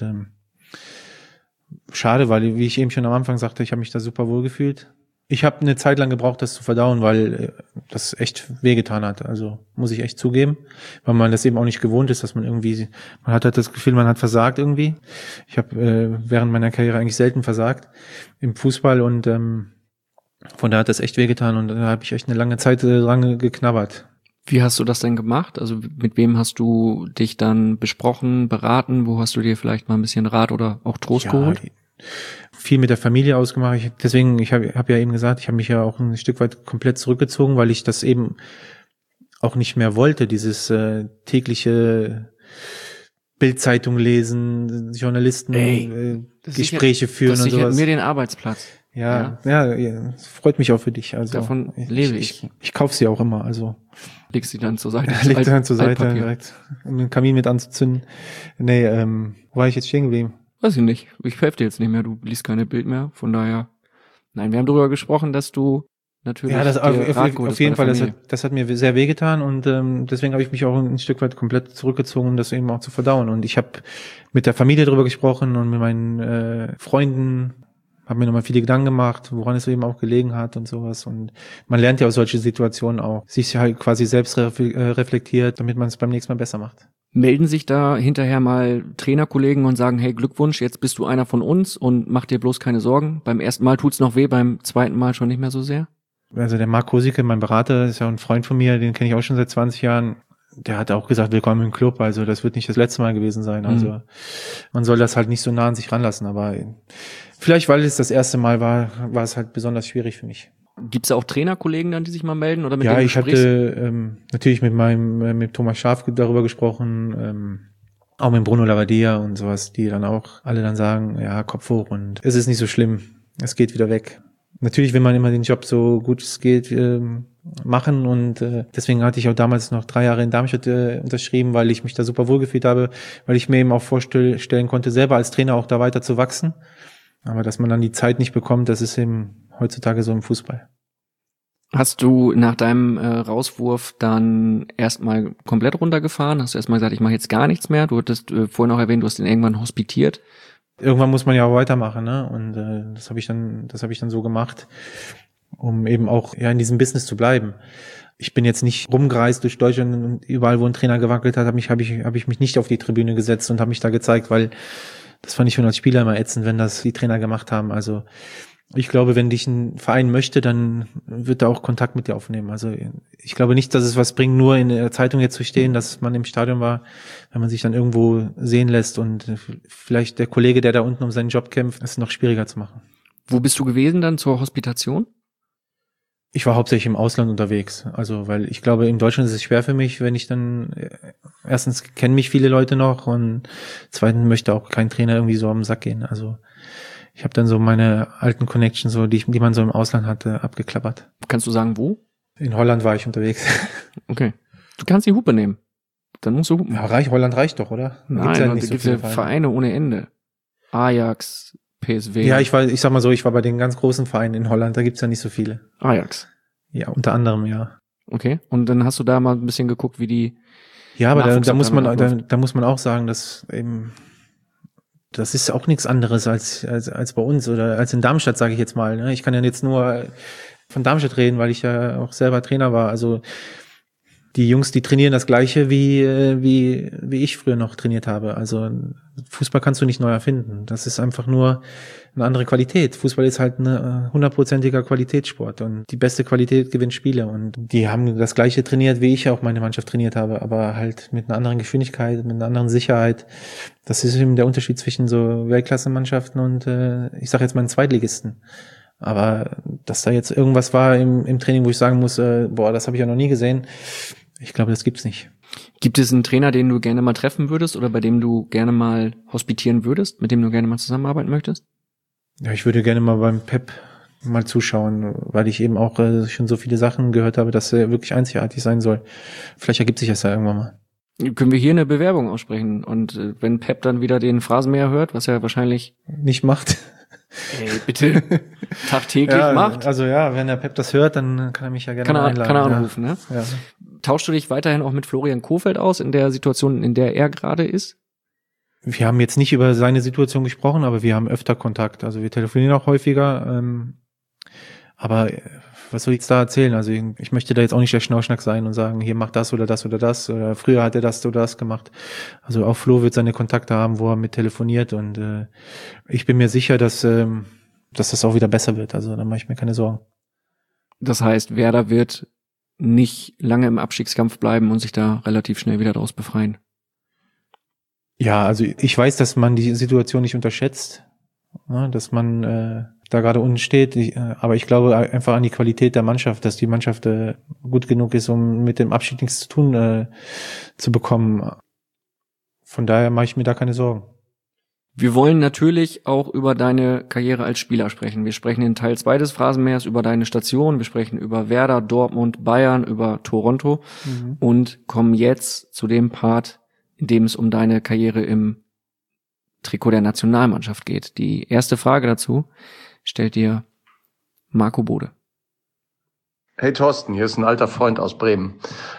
schade, weil, wie ich eben schon am Anfang sagte, ich habe mich da super wohl gefühlt. Ich habe eine Zeit lang gebraucht, das zu verdauen, weil das echt wehgetan hat. Also muss ich echt zugeben, weil man das eben auch nicht gewohnt ist, dass man irgendwie, man hat halt das Gefühl, man hat versagt irgendwie. Ich habe während meiner Karriere eigentlich selten versagt im Fußball und von daher hat das echt wehgetan und da habe ich echt eine lange Zeit dran geknabbert. Wie hast du das denn gemacht? Also mit wem hast du dich dann besprochen, beraten? Wo hast du dir vielleicht mal ein bisschen Rat oder auch Trost geholt? Viel mit der Familie ausgemacht. Ich hab ja eben gesagt, ich habe mich ja auch ein Stück weit komplett zurückgezogen, weil ich das eben auch nicht mehr wollte, dieses tägliche Bildzeitung lesen, Journalisten Gespräche führen und sowas. Das sichert mir den Arbeitsplatz. Ja, freut mich auch für dich. Also davon lebe ich. Ich kaufe sie auch immer. Also legst sie dann zur Seite. Leg sie dann zur Seite direkt, um den Kamin mit anzuzünden. Nee, wo war ich jetzt stehen geblieben? Weiß ich nicht. Ich helfe dir jetzt nicht mehr. Du liest keine Bild mehr. Von daher, nein, wir haben darüber gesprochen, dass du natürlich. Ja, das dir auf Rat geholt hast jeden bei der Fall, Familie. das hat mir sehr wehgetan und deswegen habe ich mich auch ein Stück weit komplett zurückgezogen, um das eben auch zu verdauen. Und ich habe mit der Familie darüber gesprochen und mit meinen Freunden, habe mir nochmal viele Gedanken gemacht, woran es eben auch gelegen hat und sowas. Und man lernt ja aus solchen Situationen auch, sich halt quasi selbst reflektiert, damit man es beim nächsten Mal besser macht. Melden sich da hinterher mal Trainerkollegen und sagen, hey, Glückwunsch, jetzt bist du einer von uns und mach dir bloß keine Sorgen. Beim ersten Mal tut's noch weh, beim zweiten Mal schon nicht mehr so sehr? Also der Marc Kosicke, mein Berater, ist ja ein Freund von mir, den kenne ich auch schon seit 20 Jahren. Der hat auch gesagt, willkommen im Club, also das wird nicht das letzte Mal gewesen sein. Also man soll das halt nicht so nah an sich ranlassen, aber vielleicht, weil es das erste Mal war, war es halt besonders schwierig für mich. Gibt's da auch Trainerkollegen dann, die sich mal melden oder mit Ja, denen du ich sprichst? hatte natürlich mit Thomas Schaaf darüber gesprochen, auch mit Bruno Labbadia und sowas, die dann auch alle dann sagen, ja, Kopf hoch und es ist nicht so schlimm, es geht wieder weg. Natürlich will man immer den Job so gut es geht machen und deswegen hatte ich auch damals noch 3 Jahre in Darmstadt unterschrieben, weil ich mich da super wohlgefühlt habe, weil ich mir eben auch vorstellen konnte, selber als Trainer auch da weiter zu wachsen. Aber dass man dann die Zeit nicht bekommt, das ist eben heutzutage so im Fußball. Hast du nach deinem Rauswurf dann erstmal komplett runtergefahren? Hast du erstmal gesagt, ich mache jetzt gar nichts mehr? Du hattest vorhin auch erwähnt, du hast ihn irgendwann hospitiert. Irgendwann muss man ja auch weitermachen, ne? Und das habe ich dann so gemacht, um eben auch ja in diesem Business zu bleiben. Ich bin jetzt nicht rumgereist durch Deutschland und überall, wo ein Trainer gewackelt hat, habe ich mich nicht auf die Tribüne gesetzt und habe mich da gezeigt, weil das fand ich schon als Spieler immer ätzend, wenn das die Trainer gemacht haben. Also ich glaube, wenn dich ein Verein möchte, dann wird er auch Kontakt mit dir aufnehmen. Also ich glaube nicht, dass es was bringt, nur in der Zeitung jetzt zu stehen, dass man im Stadion war, wenn man sich dann irgendwo sehen lässt und vielleicht der Kollege, der da unten um seinen Job kämpft, ist noch schwieriger zu machen. Wo bist du gewesen dann zur Hospitation? Ich war hauptsächlich im Ausland unterwegs. Also, weil ich glaube, in Deutschland ist es schwer für mich, wenn ich dann, erstens kennen mich viele Leute noch und zweitens möchte auch kein Trainer irgendwie so am Sack gehen. Also, ich habe dann so meine alten Connections, so die man so im Ausland hatte, abgeklappert. Kannst du sagen, wo? In Holland war ich unterwegs. Okay. Du kannst die Hupe nehmen. Dann musst du Hupen. Ja, Holland reicht doch, oder? Nein, ja da gibt's ja Vereine ohne Ende. Ajax, PSV. Ja, ich sag mal so, ich war bei den ganz großen Vereinen in Holland, da gibt's ja nicht so viele. Ajax. Ja, unter anderem, ja. Okay. Und dann hast du da mal ein bisschen geguckt, wie die. Ja, aber da muss man auch sagen, dass eben, das ist auch nichts anderes als bei uns oder als in Darmstadt, sage ich jetzt mal. Ne? Ich kann ja jetzt nur von Darmstadt reden, weil ich ja auch selber Trainer war. Also die Jungs, die trainieren das Gleiche, wie ich früher noch trainiert habe. Also Fußball kannst du nicht neu erfinden. Das ist einfach nur eine andere Qualität. Fußball ist halt ein 100%iger Qualitätssport und die beste Qualität gewinnt Spiele. Und die haben das Gleiche trainiert, wie ich auch meine Mannschaft trainiert habe, aber halt mit einer anderen Geschwindigkeit, mit einer anderen Sicherheit. Das ist eben der Unterschied zwischen so Weltklasse-Mannschaften und ich sage jetzt mal einen Zweitligisten. Aber dass da jetzt irgendwas war im Training, wo ich sagen muss, das habe ich ja noch nie gesehen, ich glaube, das gibt's nicht. Gibt es einen Trainer, den du gerne mal treffen würdest oder bei dem du gerne mal hospitieren würdest, mit dem du gerne mal zusammenarbeiten möchtest? Ja, ich würde gerne mal beim Pep mal zuschauen, weil ich eben auch schon so viele Sachen gehört habe, dass er wirklich einzigartig sein soll. Vielleicht ergibt sich das ja irgendwann mal. Können wir hier eine Bewerbung aussprechen? Und wenn Pep dann wieder den Phrasenmäher hört, was er wahrscheinlich nicht macht. Ey, bitte tagtäglich macht. Also ja, wenn der Pep das hört, dann kann er mich ja gerne einladen. Kann er anrufen, ja. Ne? Ja. Tauschst du dich weiterhin auch mit Florian Kohfeldt aus in der Situation, in der er gerade ist? Wir haben jetzt nicht über seine Situation gesprochen, aber wir haben öfter Kontakt. Also wir telefonieren auch häufiger. Aber was soll ich jetzt da erzählen? Also ich möchte da jetzt auch nicht der Schnauschnack sein und sagen, hier mach das oder das oder das. Oder früher hat er das oder das gemacht. Also auch Flo wird seine Kontakte haben, wo er mit telefoniert. Und ich bin mir sicher, dass das auch wieder besser wird. Also da mache ich mir keine Sorgen. Das heißt, Werder wird nicht lange im Abstiegskampf bleiben und sich da relativ schnell wieder draus befreien. Ja, also ich weiß, dass man die Situation nicht unterschätzt, ne, dass man da gerade unten steht, aber ich glaube einfach an die Qualität der Mannschaft, dass die Mannschaft gut genug ist, um mit dem Abstieg nichts zu tun zu bekommen. Von daher mache ich mir da keine Sorgen. Wir wollen natürlich auch über deine Karriere als Spieler sprechen. Wir sprechen in Teil 2 des Phrasenmähers über deine Station, wir sprechen über Werder, Dortmund, Bayern, über Toronto und kommen jetzt zu dem Part, in dem es um deine Karriere im Trikot der Nationalmannschaft geht. Die erste Frage dazu stellt dir Marco Bode. Hey Thorsten, hier ist ein alter Freund aus Bremen.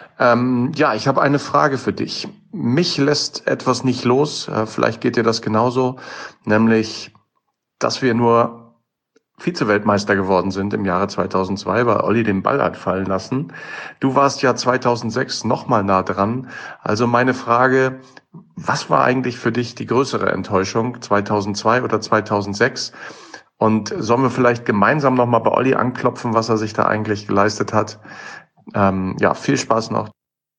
Ich habe eine Frage für dich. Mich lässt etwas nicht los, vielleicht geht dir das genauso, nämlich, dass wir nur Vize-Weltmeister geworden sind im Jahre 2002, weil Olli den Ball hat fallen lassen. Du warst ja 2006 nochmal nah dran. Also meine Frage, was war eigentlich für dich die größere Enttäuschung, 2002 oder 2006? Und sollen wir vielleicht gemeinsam nochmal bei Olli anklopfen, was er sich da eigentlich geleistet hat? Viel Spaß noch.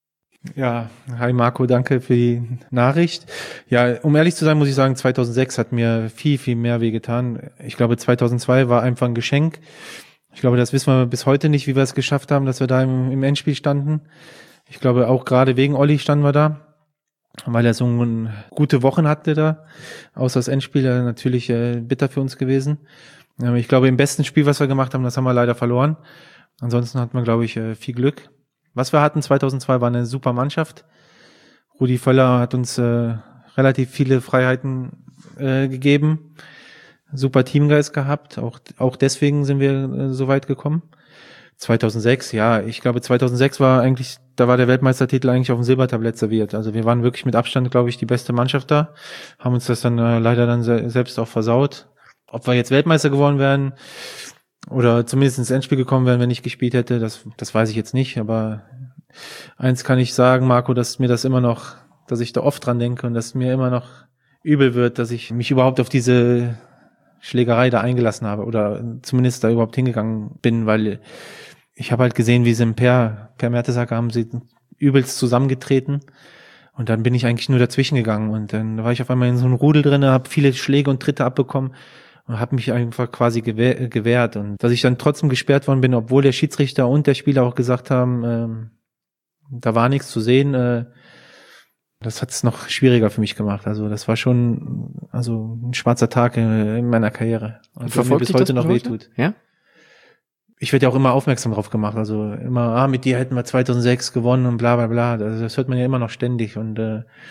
Ja, hi Marco, danke für die Nachricht. Ja, um ehrlich zu sein, muss ich sagen, 2006 hat mir viel, viel mehr wehgetan. Ich glaube, 2002 war einfach ein Geschenk. Ich glaube, das wissen wir bis heute nicht, wie wir es geschafft haben, dass wir da im Endspiel standen. Ich glaube, auch gerade wegen Olli standen wir da, weil er so gute Wochen hatte da. Außer das Endspiel natürlich bitter für uns gewesen. Ich glaube, im besten Spiel, was wir gemacht haben, das haben wir leider verloren. Ansonsten hat man, glaube ich, viel Glück. Was wir hatten 2002 war eine super Mannschaft. Rudi Völler hat uns relativ viele Freiheiten gegeben. Super Teamgeist gehabt. Auch deswegen sind wir so weit gekommen. 2006, ja, ich glaube 2006 war der Weltmeistertitel eigentlich auf dem Silbertablett serviert. Also wir waren wirklich mit Abstand, glaube ich, die beste Mannschaft da. Haben uns das dann leider dann selbst auch versaut. Ob wir jetzt Weltmeister geworden wären oder zumindest ins Endspiel gekommen wären, wenn ich gespielt hätte, das weiß ich jetzt nicht. Aber eins kann ich sagen, Marco, dass ich da oft dran denke und dass mir immer noch übel wird, dass ich mich überhaupt auf diese Schlägerei da eingelassen habe oder zumindest da überhaupt hingegangen bin, weil ich habe halt gesehen, wie sie Per Mertesacker haben sie übelst zusammengetreten und dann bin ich eigentlich nur dazwischen gegangen und dann war ich auf einmal in so einem Rudel drin, habe viele Schläge und Tritte abbekommen und habe mich einfach quasi gewehrt und dass ich dann trotzdem gesperrt worden bin, obwohl der Schiedsrichter und der Spieler auch gesagt haben, da war nichts zu sehen, das hat es noch schwieriger für mich gemacht. Also das war schon ein schwarzer Tag in meiner Karriere. Und der mir bis heute noch wehtut. Ja? Ich werde ja auch immer aufmerksam drauf gemacht. Also immer, mit dir hätten wir 2006 gewonnen und bla bla bla. Das hört man ja immer noch ständig. Und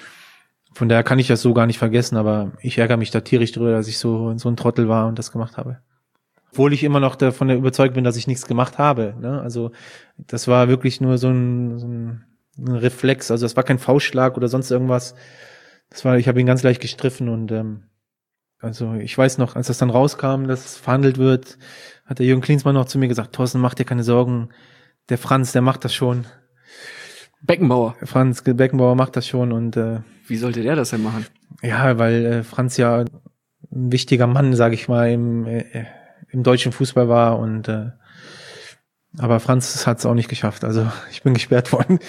von daher kann ich das so gar nicht vergessen. Aber ich ärgere mich da tierisch drüber, dass ich so ein Trottel war und das gemacht habe. Obwohl ich immer noch davon überzeugt bin, dass ich nichts gemacht habe. Ne? Also das war wirklich nur so ein Reflex, also das war kein Faustschlag oder sonst irgendwas. Ich habe ihn ganz leicht gestriffen und also ich weiß noch, als das dann rauskam, dass es verhandelt wird, hat der Jürgen Klinsmann noch zu mir gesagt, Thorsten, mach dir keine Sorgen, der Franz, der macht das schon. Franz Beckenbauer macht das schon und wie sollte der das denn machen? Ja, weil Franz ja ein wichtiger Mann, sage ich mal, im deutschen Fußball war und aber Franz hat es auch nicht geschafft, also ich bin gesperrt worden.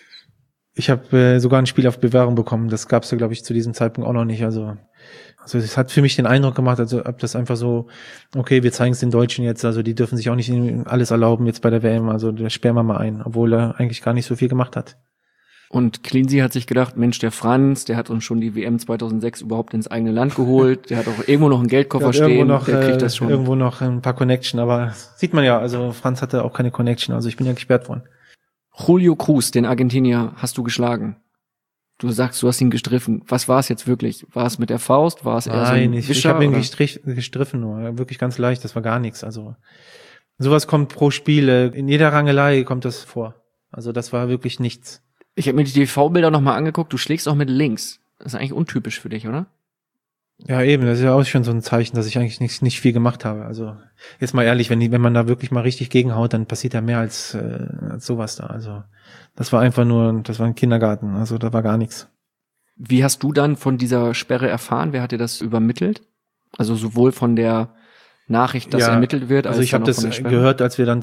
Ich habe sogar ein Spiel auf Bewährung bekommen. Das gab es ja, glaube ich, zu diesem Zeitpunkt auch noch nicht. Also es hat für mich den Eindruck gemacht, also ob das einfach so, okay, wir zeigen es den Deutschen jetzt. Also die dürfen sich auch nicht alles erlauben jetzt bei der WM. Also da sperren wir mal ein, obwohl er eigentlich gar nicht so viel gemacht hat. Und Cleansey hat sich gedacht, Mensch, der Franz, der hat uns schon die WM 2006 überhaupt ins eigene Land geholt. Der hat auch irgendwo noch einen Geldkoffer stehen. Der kriegt das schon. Irgendwo noch ein paar Connection. Aber sieht man ja, also Franz hatte auch keine Connection. Also ich bin ja gesperrt worden. Julio Cruz, den Argentinier, hast du geschlagen. Du sagst, du hast ihn gestriffen. Was war es jetzt wirklich? War es mit der Faust? War es eher so ein Wischer? Ich habe ihn gestriffen nur. Wirklich ganz leicht. Das war gar nichts. Also sowas kommt pro Spiel. In jeder Rangelei kommt das vor. Also das war wirklich nichts. Ich habe mir die TV-Bilder nochmal angeguckt. Du schlägst auch mit links. Das ist eigentlich untypisch für dich, oder? Ja, eben, das ist ja auch schon so ein Zeichen, dass ich eigentlich nicht viel gemacht habe. Also jetzt mal ehrlich, wenn man da wirklich mal richtig gegenhaut, dann passiert ja mehr als sowas da. Also das war ein Kindergarten, also da war gar nichts. Wie hast du dann von dieser Sperre erfahren? Wer hat dir das übermittelt? Also sowohl von der Nachricht, dass ermittelt wird, als also ich habe das gehört, als wir dann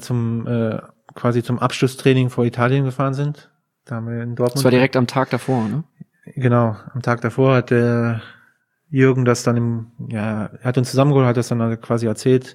quasi zum Abschlusstraining vor Italien gefahren sind. Da haben wir in Dortmund. Das war direkt am Tag davor, ne? Genau, am Tag davor hat der Jürgen das dann er hat uns zusammengeholt, hat das dann quasi erzählt.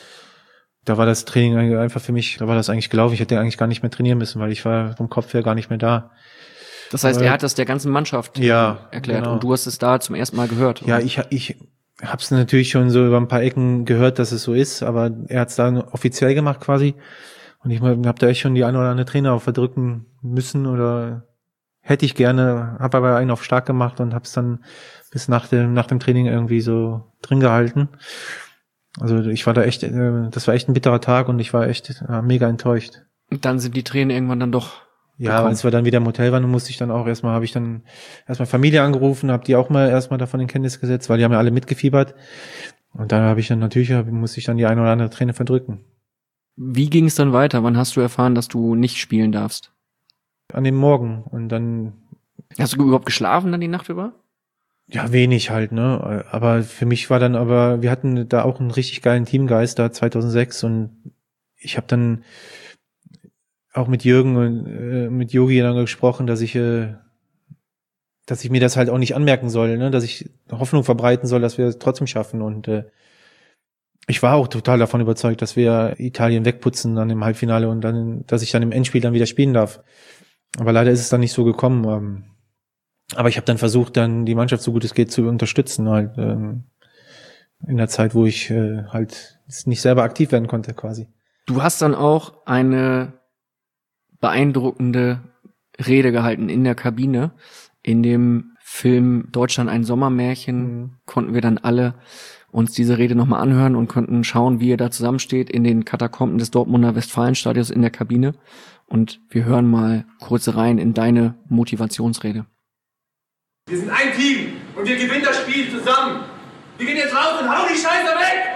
Da war das Training einfach für mich, da war das eigentlich gelaufen. Ich hätte eigentlich gar nicht mehr trainieren müssen, weil ich war vom Kopf her gar nicht mehr da. Das heißt, er hat das der ganzen Mannschaft erklärt genau. Und du hast es da zum ersten Mal gehört. Ja, oder? Ich hab's natürlich schon so über ein paar Ecken gehört, dass es so ist, aber er hat's da offiziell gemacht quasi. Und ich habe da echt schon die eine oder andere Trainer auch verdrücken müssen oder hätte ich gerne, habe aber einen auf stark gemacht und hab's dann bis nach dem Training irgendwie so drin gehalten. Also ich war da echt, das war echt ein bitterer Tag und ich war echt mega enttäuscht. Und dann sind die Tränen irgendwann dann doch Ja, gekommen. als wir dann wieder im Hotel waren, habe ich dann erstmal Familie angerufen, habe die auch mal erstmal davon in Kenntnis gesetzt, weil die haben ja alle mitgefiebert. Und dann musste ich dann die eine oder andere Träne verdrücken. Wie ging es dann weiter? Wann hast du erfahren, dass du nicht spielen darfst? An dem Morgen. Und dann, Hast du überhaupt geschlafen dann die Nacht über? ja, wenig halt, ne. Aber für mich wir hatten da auch einen richtig geilen Teamgeist da 2006 und ich habe dann auch mit Jürgen und mit Yogi dann gesprochen, dass ich mir das halt auch nicht anmerken soll, ne, dass ich Hoffnung verbreiten soll, dass wir es trotzdem schaffen. Und ich war auch total davon überzeugt, dass wir Italien wegputzen dann im Halbfinale und dann, dass ich dann im Endspiel dann wieder spielen darf. Aber leider ist es dann nicht so gekommen. Aber ich habe dann versucht, dann die Mannschaft so gut es geht zu unterstützen, halt in der Zeit, wo ich halt nicht selber aktiv werden konnte, quasi. Du hast dann auch eine beeindruckende Rede gehalten in der Kabine. In dem Film Deutschland ein Sommermärchen konnten wir dann alle uns diese Rede nochmal anhören und konnten schauen, wie ihr da zusammensteht in den Katakomben des Dortmunder Westfalenstadions in der Kabine. Und wir hören mal kurz rein in deine Motivationsrede. Wir sind ein Team und wir gewinnen das Spiel zusammen. Wir gehen jetzt raus und hauen die Scheiße weg!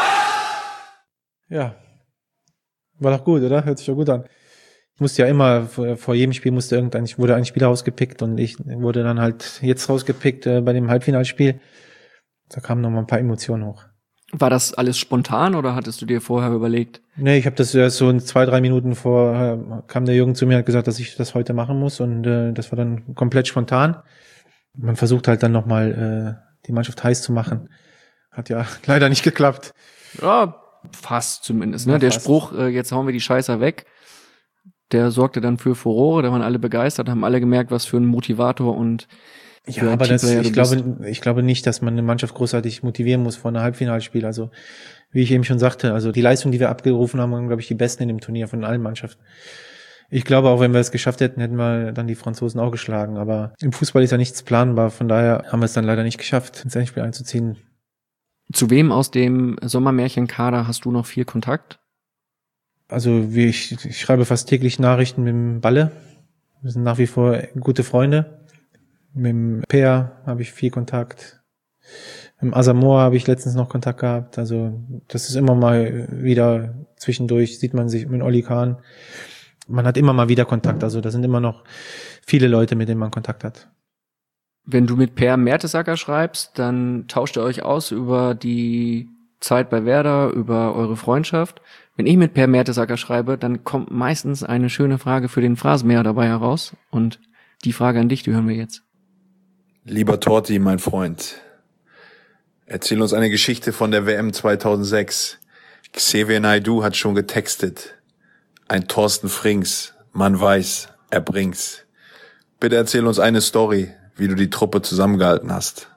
Ja. War doch gut, oder? Hört sich doch gut an. Ich musste ja immer, vor jedem Spiel wurde ein Spieler rausgepickt und ich wurde dann halt jetzt rausgepickt bei dem Halbfinalspiel. Da kamen noch mal ein paar Emotionen hoch. War das alles spontan oder hattest du dir vorher überlegt? Nee, ich habe das erst so in 2-3 Minuten kam der Jürgen zu mir und hat gesagt, dass ich das heute machen muss und das war dann komplett spontan. Man versucht halt dann nochmal die Mannschaft heiß zu machen. Hat ja leider nicht geklappt. Ja, fast zumindest. Ne? Ja, Der fast. Spruch, jetzt hauen wir die Scheiße weg, der sorgte dann für Furore, da waren alle begeistert, haben alle gemerkt, was für ein Motivator und Ja, aber ich glaube nicht, dass man eine Mannschaft großartig motivieren muss vor einem Halbfinalspiel. Also, wie ich eben schon sagte, also die Leistung, die wir abgerufen haben, waren, glaube ich, die besten in dem Turnier von allen Mannschaften. Ich glaube, auch wenn wir es geschafft hätten, hätten wir dann die Franzosen auch geschlagen. Aber im Fußball ist ja nichts planbar. Von daher haben wir es dann leider nicht geschafft, ins Endspiel einzuziehen. Zu wem aus dem Sommermärchenkader hast du noch viel Kontakt? Also ich schreibe fast täglich Nachrichten mit dem Balle. Wir sind nach wie vor gute Freunde. Mit dem Peer habe ich viel Kontakt. Mit dem Asamoah habe ich letztens noch Kontakt gehabt. Also das ist immer mal wieder zwischendurch, sieht man sich mit Oli Kahn. Man hat immer mal wieder Kontakt. Also da sind immer noch viele Leute, mit denen man Kontakt hat. Wenn du mit Per Mertesacker schreibst, dann tauscht ihr euch aus über die Zeit bei Werder, über eure Freundschaft. Wenn ich mit Per Mertesacker schreibe, dann kommt meistens eine schöne Frage für den Phrasenmäher dabei heraus. Und die Frage an dich, die hören wir jetzt. Lieber Torti, mein Freund, erzähl uns eine Geschichte von der WM 2006. Xavier Naidoo hat schon getextet. Ein Thorsten Frings, man weiß, er bringt's. Bitte erzähl uns eine Story, wie du die Truppe zusammengehalten hast.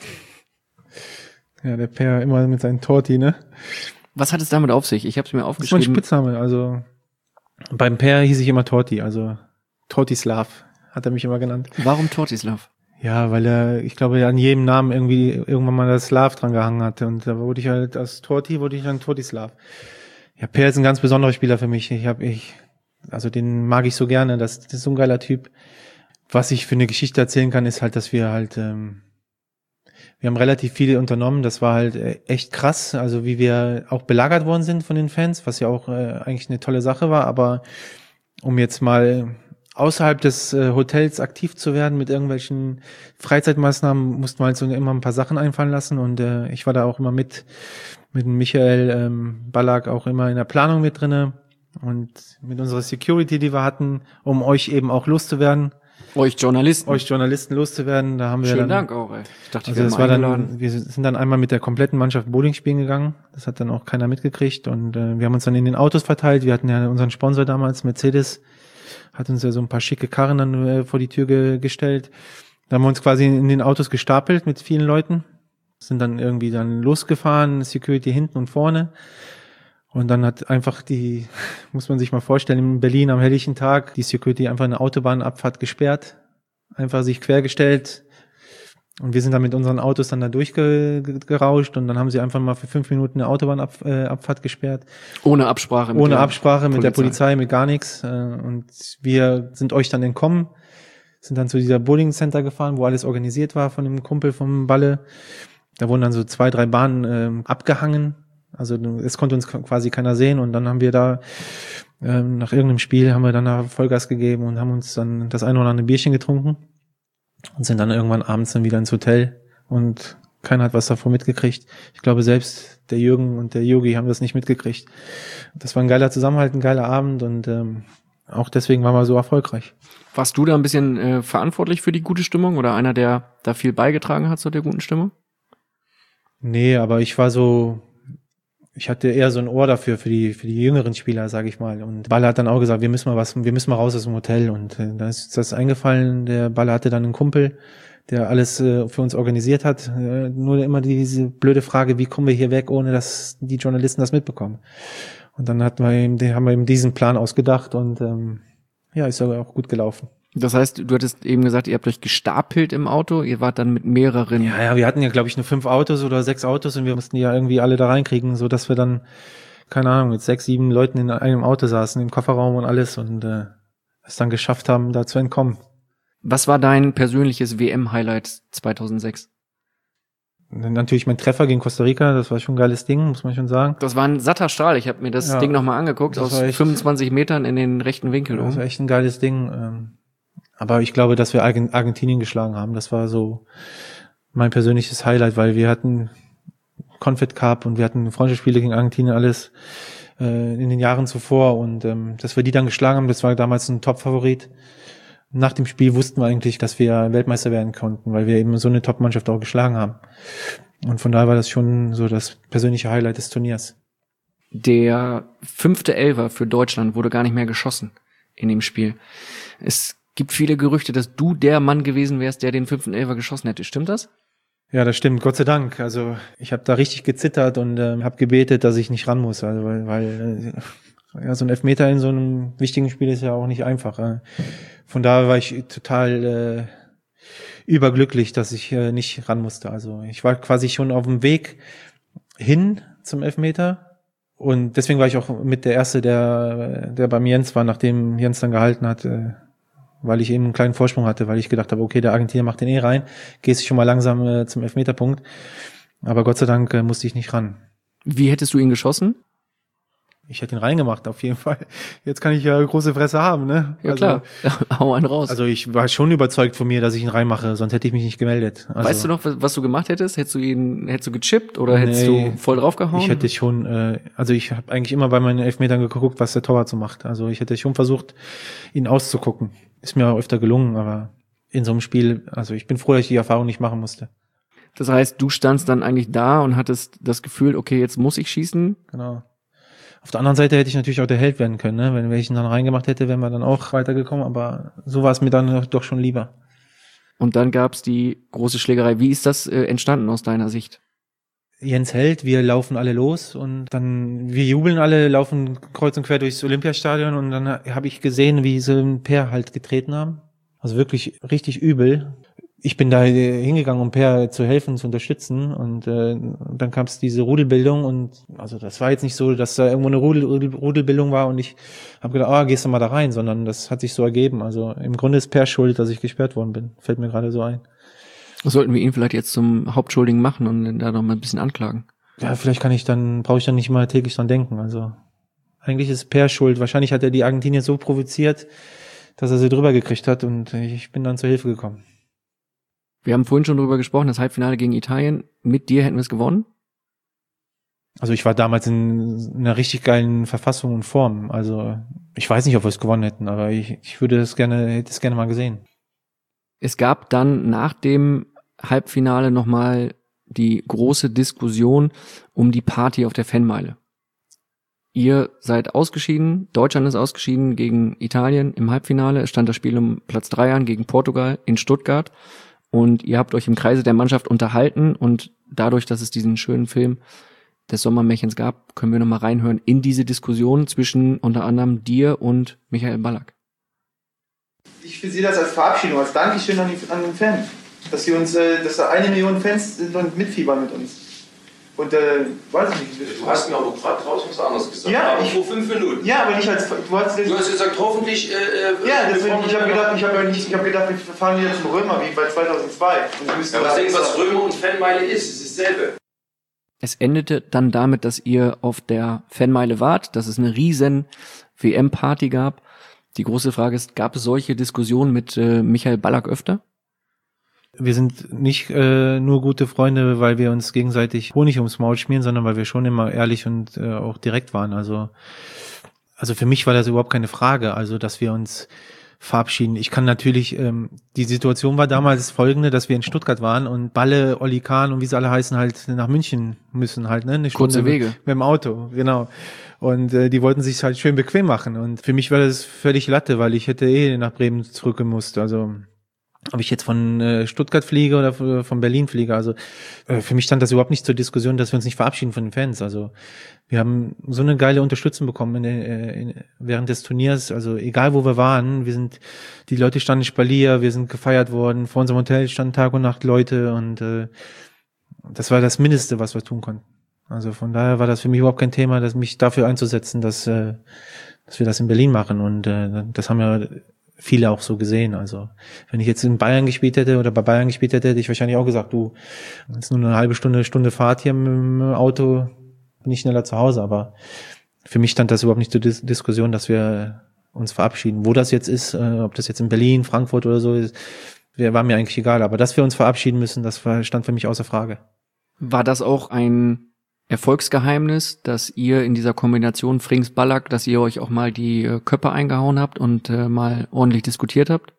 Ja, der Per immer mit seinen Torti, ne? Was hat es damit auf sich? Ich habe es mir Das ist mein aufgeschrieben. Spitzname. Also beim Per hieß ich immer Torti, also Tortislav hat er mich immer genannt. Warum Tortislav? Ja, weil ich glaube, an jedem Namen irgendwie irgendwann mal das Slav dran gehangen hatte. Und da wurde ich halt als Torti, wurde ich dann Tortislav. Ja, Per ist ein ganz besonderer Spieler für mich. Also den mag ich so gerne. Das ist so ein geiler Typ. Was ich für eine Geschichte erzählen kann, ist halt, dass wir halt, wir haben relativ viel unternommen. Das war halt echt krass. Also wie wir auch belagert worden sind von den Fans, was ja auch eigentlich eine tolle Sache war. Aber um jetzt mal außerhalb des Hotels aktiv zu werden mit irgendwelchen Freizeitmaßnahmen, mussten wir halt so immer ein paar Sachen einfallen lassen und ich war da auch immer mit dem Michael Ballack auch immer in der Planung mit drinne und mit unserer Security, die wir hatten, um euch eben auch loszuwerden. Euch Journalisten loszuwerden, da haben wir Schönen dann, Dank auch, ey. Ich dachte, ich also werde das mal war eingeladen. dann, wir sind dann einmal mit der kompletten Mannschaft Bowling spielen gegangen, das hat dann auch keiner mitgekriegt und wir haben uns dann in den Autos verteilt, wir hatten ja unseren Sponsor damals, Mercedes, hat uns ja so ein paar schicke Karren dann vor die Tür gestellt. Da haben wir uns quasi in den Autos gestapelt mit vielen Leuten, sind dann irgendwie dann losgefahren, Security hinten und vorne. Und dann hat einfach muss man sich mal vorstellen, in Berlin am helllichen Tag, die Security einfach eine Autobahnabfahrt gesperrt, einfach sich quergestellt Und wir sind dann mit unseren Autos dann da durchgerauscht und dann haben sie einfach mal für 5 Minuten eine Autobahnabfahrt gesperrt. Ohne Absprache mit der Polizei, mit gar nichts. Und wir sind euch dann entkommen, sind dann zu dieser Bowling Center gefahren, wo alles organisiert war von dem Kumpel vom Balle. Da wurden dann so 2, 3 Bahnen abgehangen. Also es konnte uns quasi keiner sehen und dann haben wir da nach irgendeinem Spiel haben wir dann da Vollgas gegeben und haben uns dann das eine oder andere Bierchen getrunken. Und sind dann irgendwann abends dann wieder ins Hotel und keiner hat was davon mitgekriegt. Ich glaube, selbst der Jürgen und der Yogi haben das nicht mitgekriegt. Das war ein geiler Zusammenhalt, ein geiler Abend und auch deswegen waren wir so erfolgreich. Warst du da ein bisschen verantwortlich für die gute Stimmung oder einer, der da viel beigetragen hat zu der guten Stimmung? Nee, aber ich hatte eher so ein Ohr dafür, für die jüngeren Spieler, sage ich mal. Und Balle hat dann auch gesagt, wir müssen mal raus aus dem Hotel. Und da ist das eingefallen. Der Balle hatte dann einen Kumpel, der alles für uns organisiert hat. Nur immer diese blöde Frage, wie kommen wir hier weg, ohne dass die Journalisten das mitbekommen. Und dann haben wir eben diesen Plan ausgedacht und ist aber auch gut gelaufen. Das heißt, du hattest eben gesagt, ihr habt euch gestapelt im Auto, ihr wart dann mit mehreren. Ja, wir hatten ja, glaube ich, nur 5 Autos oder 6 Autos und wir mussten die ja irgendwie alle da reinkriegen, so dass wir dann, keine Ahnung, mit 6, 7 Leuten in einem Auto saßen, im Kofferraum und alles und es dann geschafft haben, da zu entkommen. Was war dein persönliches WM-Highlight 2006? Natürlich mein Treffer gegen Costa Rica, das war schon ein geiles Ding, muss man schon sagen. Das war ein satter Strahl, ich habe mir das Ding nochmal angeguckt, aus 25 Metern in den rechten Winkel. Das war echt ein geiles Ding. Aber ich glaube, dass wir Argentinien geschlagen haben. Das war so mein persönliches Highlight, weil wir hatten Confed Cup und wir hatten Freundschaftsspiele gegen Argentinien, alles in den Jahren zuvor. Und dass wir die dann geschlagen haben, das war damals ein Top-Favorit. Nach dem Spiel wussten wir eigentlich, dass wir Weltmeister werden konnten, weil wir eben so eine Top-Mannschaft auch geschlagen haben. Und von daher war das schon so das persönliche Highlight des Turniers. Der 5. Elfer für Deutschland wurde gar nicht mehr geschossen in dem Spiel. Es gibt viele Gerüchte, dass du der Mann gewesen wärst, der den 5. Elfer geschossen hätte. Stimmt das? Ja, das stimmt. Gott sei Dank. Also ich habe da richtig gezittert und habe gebetet, dass ich nicht ran muss. Also weil so ein Elfmeter in so einem wichtigen Spiel ist ja auch nicht einfach. Von daher war ich total überglücklich, dass ich nicht ran musste. Also ich war quasi schon auf dem Weg hin zum Elfmeter und deswegen war ich auch mit der Erste, der beim Jens war, nachdem Jens dann gehalten hat, weil ich eben einen kleinen Vorsprung hatte, weil ich gedacht habe, okay, der Argentinier macht den rein, gehst schon mal langsam zum Elfmeterpunkt. Aber Gott sei Dank musste ich nicht ran. Wie hättest du ihn geschossen? Ich hätte ihn reingemacht, auf jeden Fall. Jetzt kann ich ja große Fresse haben, ne? Ja, klar. Hau einen raus. Also ich war schon überzeugt von mir, dass ich ihn reinmache, sonst hätte ich mich nicht gemeldet. Also, weißt du noch, was du gemacht hättest? Hättest du gechippt oder hättest du voll draufgehauen? Ich hätte schon, ich habe eigentlich immer bei meinen Elfmetern geguckt, was der Torwart so macht. Also ich hätte schon versucht, ihn auszugucken. Ist mir auch öfter gelungen, aber in so einem Spiel, also ich bin froh, dass ich die Erfahrung nicht machen musste. Das heißt, du standst dann eigentlich da und hattest das Gefühl, okay, jetzt muss ich schießen? Genau. Auf der anderen Seite hätte ich natürlich auch der Held werden können, ne? Wenn ich ihn dann reingemacht hätte, wären wir dann auch weitergekommen, aber so war es mir dann doch schon lieber. Und dann gab's die große Schlägerei. Wie ist das entstanden aus deiner Sicht? Jens hält, wir laufen alle los und dann, wir jubeln alle, laufen kreuz und quer durchs Olympiastadion und dann habe ich gesehen, wie sie einen Per halt getreten haben. Also wirklich richtig übel. Ich bin da hingegangen, um Per zu helfen, zu unterstützen und dann kam es diese Rudelbildung und also das war jetzt nicht so, dass da irgendwo eine Rudelbildung war und ich habe gedacht, gehst du mal da rein, sondern das hat sich so ergeben. Also im Grunde ist Per schuld, dass ich gesperrt worden bin. Fällt mir gerade so ein. Sollten wir ihn vielleicht jetzt zum Hauptschuldigen machen und da noch mal ein bisschen anklagen? Ja, vielleicht brauche ich dann nicht mal täglich dran denken. Also eigentlich ist Per schuld. Wahrscheinlich hat er die Argentinier so provoziert, dass er sie drüber gekriegt hat und ich bin dann zur Hilfe gekommen. Wir haben vorhin schon drüber gesprochen, das Halbfinale gegen Italien. Mit dir hätten wir es gewonnen? Also ich war damals in einer richtig geilen Verfassung und Form. Also ich weiß nicht, ob wir es gewonnen hätten, aber ich hätte es gerne mal gesehen. Es gab dann nach dem Halbfinale nochmal die große Diskussion um die Party auf der Fanmeile. Ihr seid ausgeschieden, Deutschland ist ausgeschieden gegen Italien im Halbfinale. Es stand das Spiel um Platz 3 an gegen Portugal in Stuttgart. Und ihr habt euch im Kreise der Mannschaft unterhalten und dadurch, dass es diesen schönen Film des Sommermärchens gab, können wir nochmal reinhören in diese Diskussion zwischen unter anderem dir und Michael Ballack. Ich sehe das als Verabschiedung, als Dankeschön an den Fan. dass da 1 Million Fans sind und mitfiebern mit uns. Und weiß ich nicht. Du hast mir aber gerade draußen was anderes gesagt. Ja, aber vor 5 Minuten. Ja, aber nicht als... Du hast gesagt, hoffentlich... ja, deswegen, ich hab gedacht, wir fahren jetzt zum Römer wie bei 2002. Ja, aber denk, was Römer und Fanmeile ist, es ist dasselbe. Es endete dann damit, dass ihr auf der Fanmeile wart, dass es eine riesen WM-Party gab. Die große Frage ist, gab es solche Diskussionen mit Michael Ballack öfter? Wir sind nicht nur gute Freunde, weil wir uns gegenseitig Honig ums Maul schmieren, sondern weil wir schon immer ehrlich und auch direkt waren. Also für mich war das überhaupt keine Frage, also dass wir uns verabschieden. Ich kann natürlich, die Situation war damals folgende, dass wir in Stuttgart waren und Balle, Olli Kahn und wie sie alle heißen halt nach München müssen halt, ne? Eine Stunde kurze Wege. Mit dem Auto, genau. Und die wollten sich halt schön bequem machen und für mich war das völlig Latte, weil ich hätte nach Bremen zurückgemusst, also ob ich jetzt von Stuttgart fliege oder von Berlin fliege, also für mich stand das überhaupt nicht zur Diskussion, dass wir uns nicht verabschieden von den Fans, also wir haben so eine geile Unterstützung bekommen während des Turniers, also egal wo wir waren, die Leute standen Spalier, wir sind gefeiert worden, vor unserem Hotel standen Tag und Nacht Leute und das war das Mindeste, was wir tun konnten. Also von daher war das für mich überhaupt kein Thema, mich dafür einzusetzen, dass wir das in Berlin machen und das haben ja viele auch so gesehen. Also wenn ich jetzt in Bayern gespielt hätte oder bei Bayern gespielt hätte, hätte ich wahrscheinlich auch gesagt, du, jetzt nur eine halbe Stunde Fahrt hier mit dem Auto, bin ich schneller zu Hause. Aber für mich stand das überhaupt nicht zur Diskussion, dass wir uns verabschieden. Wo das jetzt ist, ob das jetzt in Berlin, Frankfurt oder so ist, war mir eigentlich egal. Aber dass wir uns verabschieden müssen, das stand für mich außer Frage. War das auch ein Erfolgsgeheimnis, dass ihr in dieser Kombination Frings-Ballack, dass ihr euch auch mal die Köpfe eingehauen habt und mal ordentlich diskutiert habt?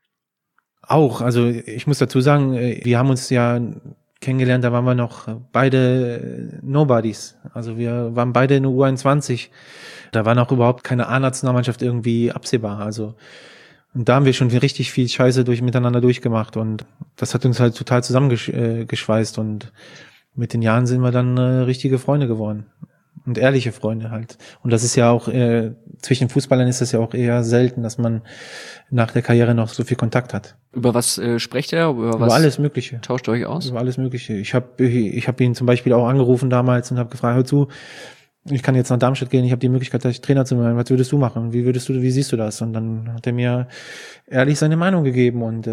Auch, also ich muss dazu sagen, wir haben uns ja kennengelernt, da waren wir noch beide Nobodies. Also wir waren beide in der U21. Da war noch überhaupt keine A-Nationalmannschaft irgendwie absehbar. Also und da haben wir schon richtig viel Scheiße miteinander durchgemacht und das hat uns halt total zusammengeschweißt und mit den Jahren sind wir dann richtige Freunde geworden. Und ehrliche Freunde halt. Und das ist ja auch, zwischen Fußballern ist das ja auch eher selten, dass man nach der Karriere noch so viel Kontakt hat. Über was sprecht ihr? Über alles Mögliche. Tauscht ihr euch aus? Über alles Mögliche. Ich hab ihn zum Beispiel auch angerufen damals und habe gefragt, hör zu, ich kann jetzt nach Darmstadt gehen, ich habe die Möglichkeit, Trainer zu werden. Was würdest du machen? Wie siehst du das? Und dann hat er mir ehrlich seine Meinung gegeben und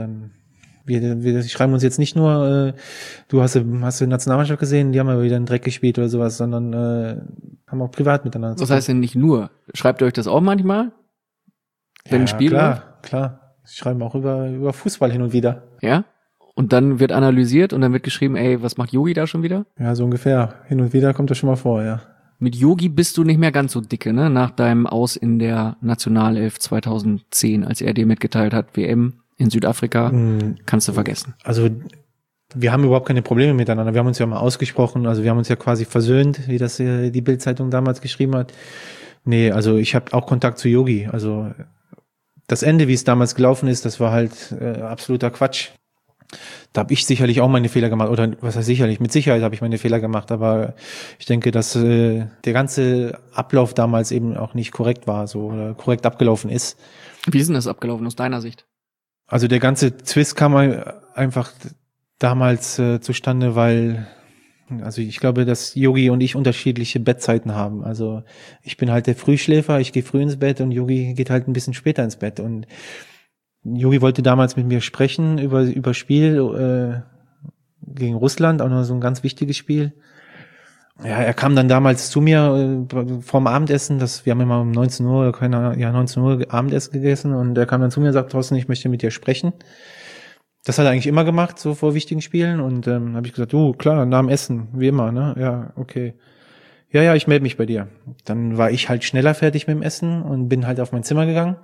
wir schreiben uns jetzt nicht nur, du hast die Nationalmannschaft gesehen, die haben aber wieder einen Dreck gespielt oder sowas, sondern haben auch privat miteinander zu tun. Was heißt denn nicht nur? Schreibt ihr euch das auch manchmal? Wenn ein Spiel klar. Wir schreiben auch über Fußball hin und wieder. Ja? Und dann wird analysiert und dann wird geschrieben, ey, was macht Yogi da schon wieder? Ja, so ungefähr. Hin und wieder kommt das schon mal vor, ja. Mit Yogi bist du nicht mehr ganz so dicke, ne? Nach deinem Aus in der Nationalelf 2010, als er dir mitgeteilt hat, WM in Südafrika, kannst du vergessen. Also wir haben überhaupt keine Probleme miteinander. Wir haben uns ja mal ausgesprochen, also wir haben uns ja quasi versöhnt, wie das die Bild-Zeitung damals geschrieben hat. Nee, also ich habe auch Kontakt zu Yogi. Also das Ende, wie es damals gelaufen ist, das war halt absoluter Quatsch. Da habe ich sicherlich auch meine Fehler gemacht. Oder was heißt sicherlich? Mit Sicherheit habe ich meine Fehler gemacht. Aber ich denke, dass der ganze Ablauf damals eben auch nicht korrekt war, so oder korrekt abgelaufen ist. Wie ist denn das abgelaufen aus deiner Sicht? Also der ganze Zwist kam einfach damals zustande, weil, also ich glaube, dass Yogi und ich unterschiedliche Bettzeiten haben. Also ich bin halt der Frühschläfer, ich gehe früh ins Bett und Yogi geht halt ein bisschen später ins Bett. Und Yogi wollte damals mit mir sprechen über Spiel gegen Russland, auch noch so ein ganz wichtiges Spiel. Ja, er kam dann damals zu mir vorm Abendessen, wir haben immer um 19 Uhr, 19 Uhr Abendessen gegessen und er kam dann zu mir und sagt, Thorsten, ich möchte mit dir sprechen. Das hat er eigentlich immer gemacht, so vor wichtigen Spielen und habe ich gesagt, klar, nach dem Essen, wie immer, ne? Ja, okay. Ja, ich melde mich bei dir. Dann war ich halt schneller fertig mit dem Essen und bin halt auf mein Zimmer gegangen.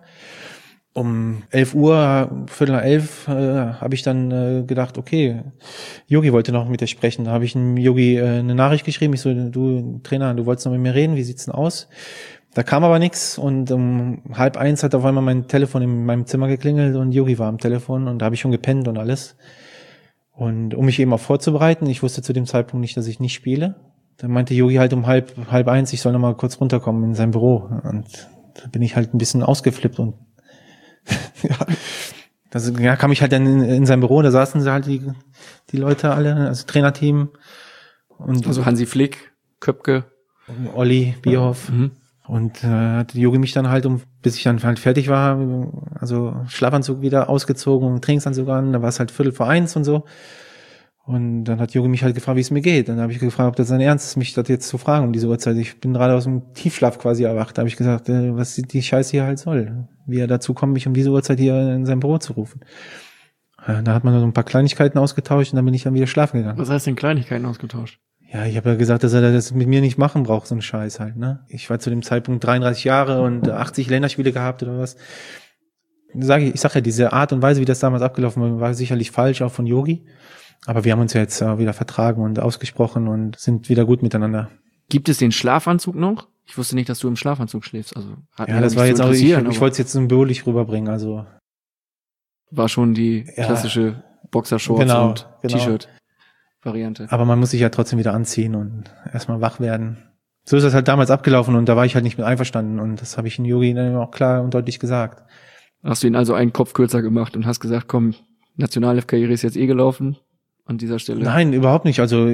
Um 11 Uhr, 10:45, habe ich dann gedacht, okay, Yogi wollte noch mit dir sprechen. Da habe ich dem Yogi eine Nachricht geschrieben. Ich so, du Trainer, du wolltest noch mit mir reden, wie sieht's denn aus? Da kam aber nichts und um 12:30 hat auf einmal mein Telefon in meinem Zimmer geklingelt und Yogi war am Telefon und da habe ich schon gepennt und alles. Und um mich eben auch vorzubereiten, ich wusste zu dem Zeitpunkt nicht, dass ich nicht spiele. Dann meinte Yogi halt um 12:30, ich soll noch mal kurz runterkommen in sein Büro. Und da bin ich halt ein bisschen ausgeflippt und ja, Das kam ich halt dann in sein Büro, da saßen sie halt die Leute alle, also Trainerteam. Und also Hansi Flick, Köpke. Olli Bierhoff. Und hat Jogi mich dann halt, bis ich dann halt fertig war, also Schlafanzug wieder ausgezogen und Trainingsanzug an, da war es halt 1:45 und so. Und dann hat Jogi mich halt gefragt, wie es mir geht. Dann habe ich gefragt, ob das sein Ernst ist, mich das jetzt zu fragen um diese Uhrzeit. Ich bin gerade aus dem Tiefschlaf quasi erwacht. Da habe ich gesagt, was die Scheiße hier halt soll. Wie er dazu kommt, mich um diese Uhrzeit hier in sein Büro zu rufen. Da hat man so ein paar Kleinigkeiten ausgetauscht und dann bin ich dann wieder schlafen gegangen. Was heißt denn Kleinigkeiten ausgetauscht? Ja, ich habe ja gesagt, dass er das mit mir nicht machen braucht, so einen Scheiß halt, ne? Ich war zu dem Zeitpunkt 33 Jahre und 80 Länderspiele gehabt oder was. Ich sag ja, diese Art und Weise, wie das damals abgelaufen war sicherlich falsch, auch von Jogi. Aber wir haben uns ja jetzt wieder vertragen und ausgesprochen und sind wieder gut miteinander. Gibt es den Schlafanzug noch? Ich wusste nicht, dass du im Schlafanzug schläfst. Also ja, das war jetzt auch, ich wollte es jetzt symbolisch rüberbringen, also. War schon die klassische Boxershorts und T-Shirt-Variante. Aber man muss sich ja trotzdem wieder anziehen und erstmal wach werden. So ist das halt damals abgelaufen und da war ich halt nicht mit einverstanden und das habe ich in Jogi dann auch klar und deutlich gesagt. Hast du ihn also einen Kopf kürzer gemacht und hast gesagt, komm, Nationalelf-Karriere ist jetzt gelaufen an dieser Stelle? Nein, überhaupt nicht. Also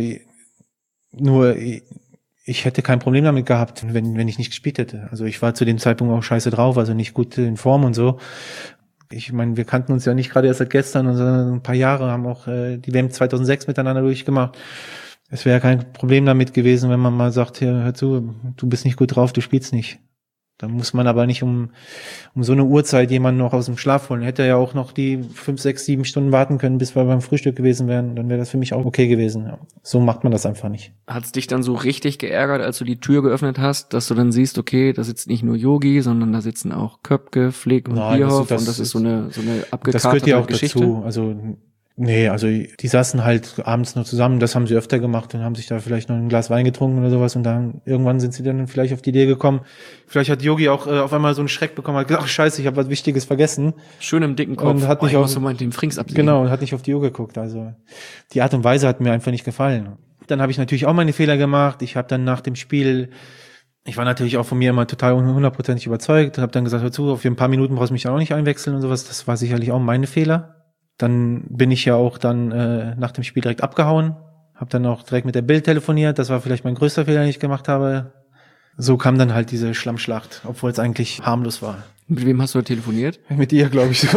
nur ich hätte kein Problem damit gehabt, wenn ich nicht gespielt hätte. Also ich war zu dem Zeitpunkt auch scheiße drauf, also nicht gut in Form und so. Ich meine, wir kannten uns ja nicht gerade erst seit gestern, sondern ein paar Jahre, haben auch die WM 2006 miteinander durchgemacht. Es wäre kein Problem damit gewesen, wenn man mal sagt, hier, hör zu, du bist nicht gut drauf, du spielst nicht. Da muss man aber nicht um so eine Uhrzeit jemanden noch aus dem Schlaf holen. Hätte er ja auch noch die 5, 6, 7 Stunden warten können, bis wir beim Frühstück gewesen wären. Dann wäre das für mich auch okay gewesen. Ja. So macht man das einfach nicht. Hat's dich dann so richtig geärgert, als du die Tür geöffnet hast, dass du dann siehst, okay, da sitzt nicht nur Jogi, sondern da sitzen auch Köpke, Flick und Bierhoff und das ist so eine abgekartete Geschichte? Das gehört ja auch dazu. Also nee, also die saßen halt abends nur zusammen, das haben sie öfter gemacht und haben sich da vielleicht noch ein Glas Wein getrunken oder sowas und dann irgendwann sind sie dann vielleicht auf die Idee gekommen. Vielleicht hat Jogi auch auf einmal so einen Schreck bekommen, hat gesagt, ach scheiße, ich habe was Wichtiges vergessen. Schön im dicken Kopf. Und hat nicht auch so mal den Frings ablegen. Genau, und hat nicht auf die Uhr geguckt. Also die Art und Weise hat mir einfach nicht gefallen. Dann habe ich natürlich auch meine Fehler gemacht. Ich habe dann nach dem Spiel, ich war natürlich auch von mir immer total 100% überzeugt, habe dann gesagt, hör zu, auf ein paar Minuten brauchst du mich dann auch nicht einwechseln und sowas. Das war sicherlich auch meine Fehler. Dann bin ich ja auch dann nach dem Spiel direkt abgehauen, habe dann auch direkt mit der Bild telefoniert. Das war vielleicht mein größter Fehler, den ich gemacht habe. So kam dann halt diese Schlammschlacht, obwohl es eigentlich harmlos war. Mit wem hast du da telefoniert? Mit dir, glaube ich.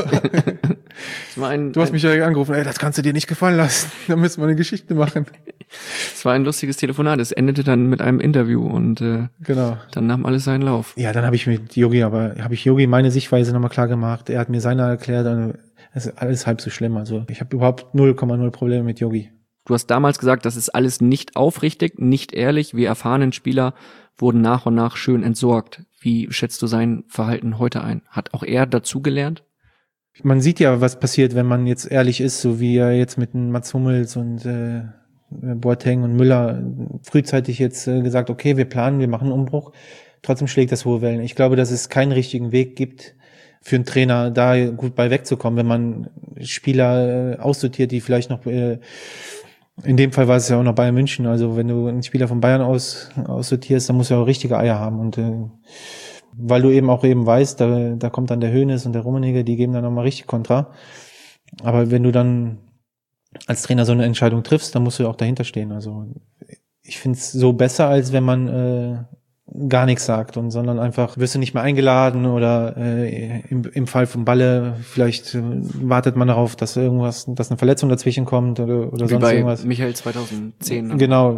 Du hast mich ja angerufen, ey, das kannst du dir nicht gefallen lassen. Da müssen wir eine Geschichte machen. Es war ein lustiges Telefonat. Es endete dann mit einem Interview und genau. Dann nahm alles seinen Lauf. Ja, dann habe ich Jogi meine Sichtweise nochmal klar gemacht. Er hat mir seine erklärt. Es ist alles halb so schlimm. Also ich habe überhaupt 0,0 Probleme mit Jogi. Du hast damals gesagt, das ist alles nicht aufrichtig, nicht ehrlich. Wir erfahrenen Spieler wurden nach und nach schön entsorgt. Wie schätzt du sein Verhalten heute ein? Hat auch er dazugelernt? Man sieht ja, was passiert, wenn man jetzt ehrlich ist, so wie er jetzt mit Mats Hummels und Boateng und Müller frühzeitig jetzt gesagt, okay, wir planen, wir machen einen Umbruch. Trotzdem schlägt das hohe Wellen. Ich glaube, dass es keinen richtigen Weg gibt, für einen Trainer da gut bei wegzukommen, wenn man Spieler aussortiert, die vielleicht noch, in dem Fall war es ja auch noch Bayern München, also wenn du einen Spieler von Bayern aussortierst, dann musst du ja auch richtige Eier haben und weil du eben weißt, da kommt dann der Hoeneß und der Rummenigge, die geben dann nochmal richtig Kontra, aber wenn du dann als Trainer so eine Entscheidung triffst, dann musst du auch dahinter stehen, also ich finde es so besser, als wenn man gar nichts sagt sondern einfach wirst du nicht mehr eingeladen oder im Fall von Balle vielleicht wartet man darauf, dass eine Verletzung dazwischen kommt oder wie sonst bei irgendwas. Michael 2010. Genau,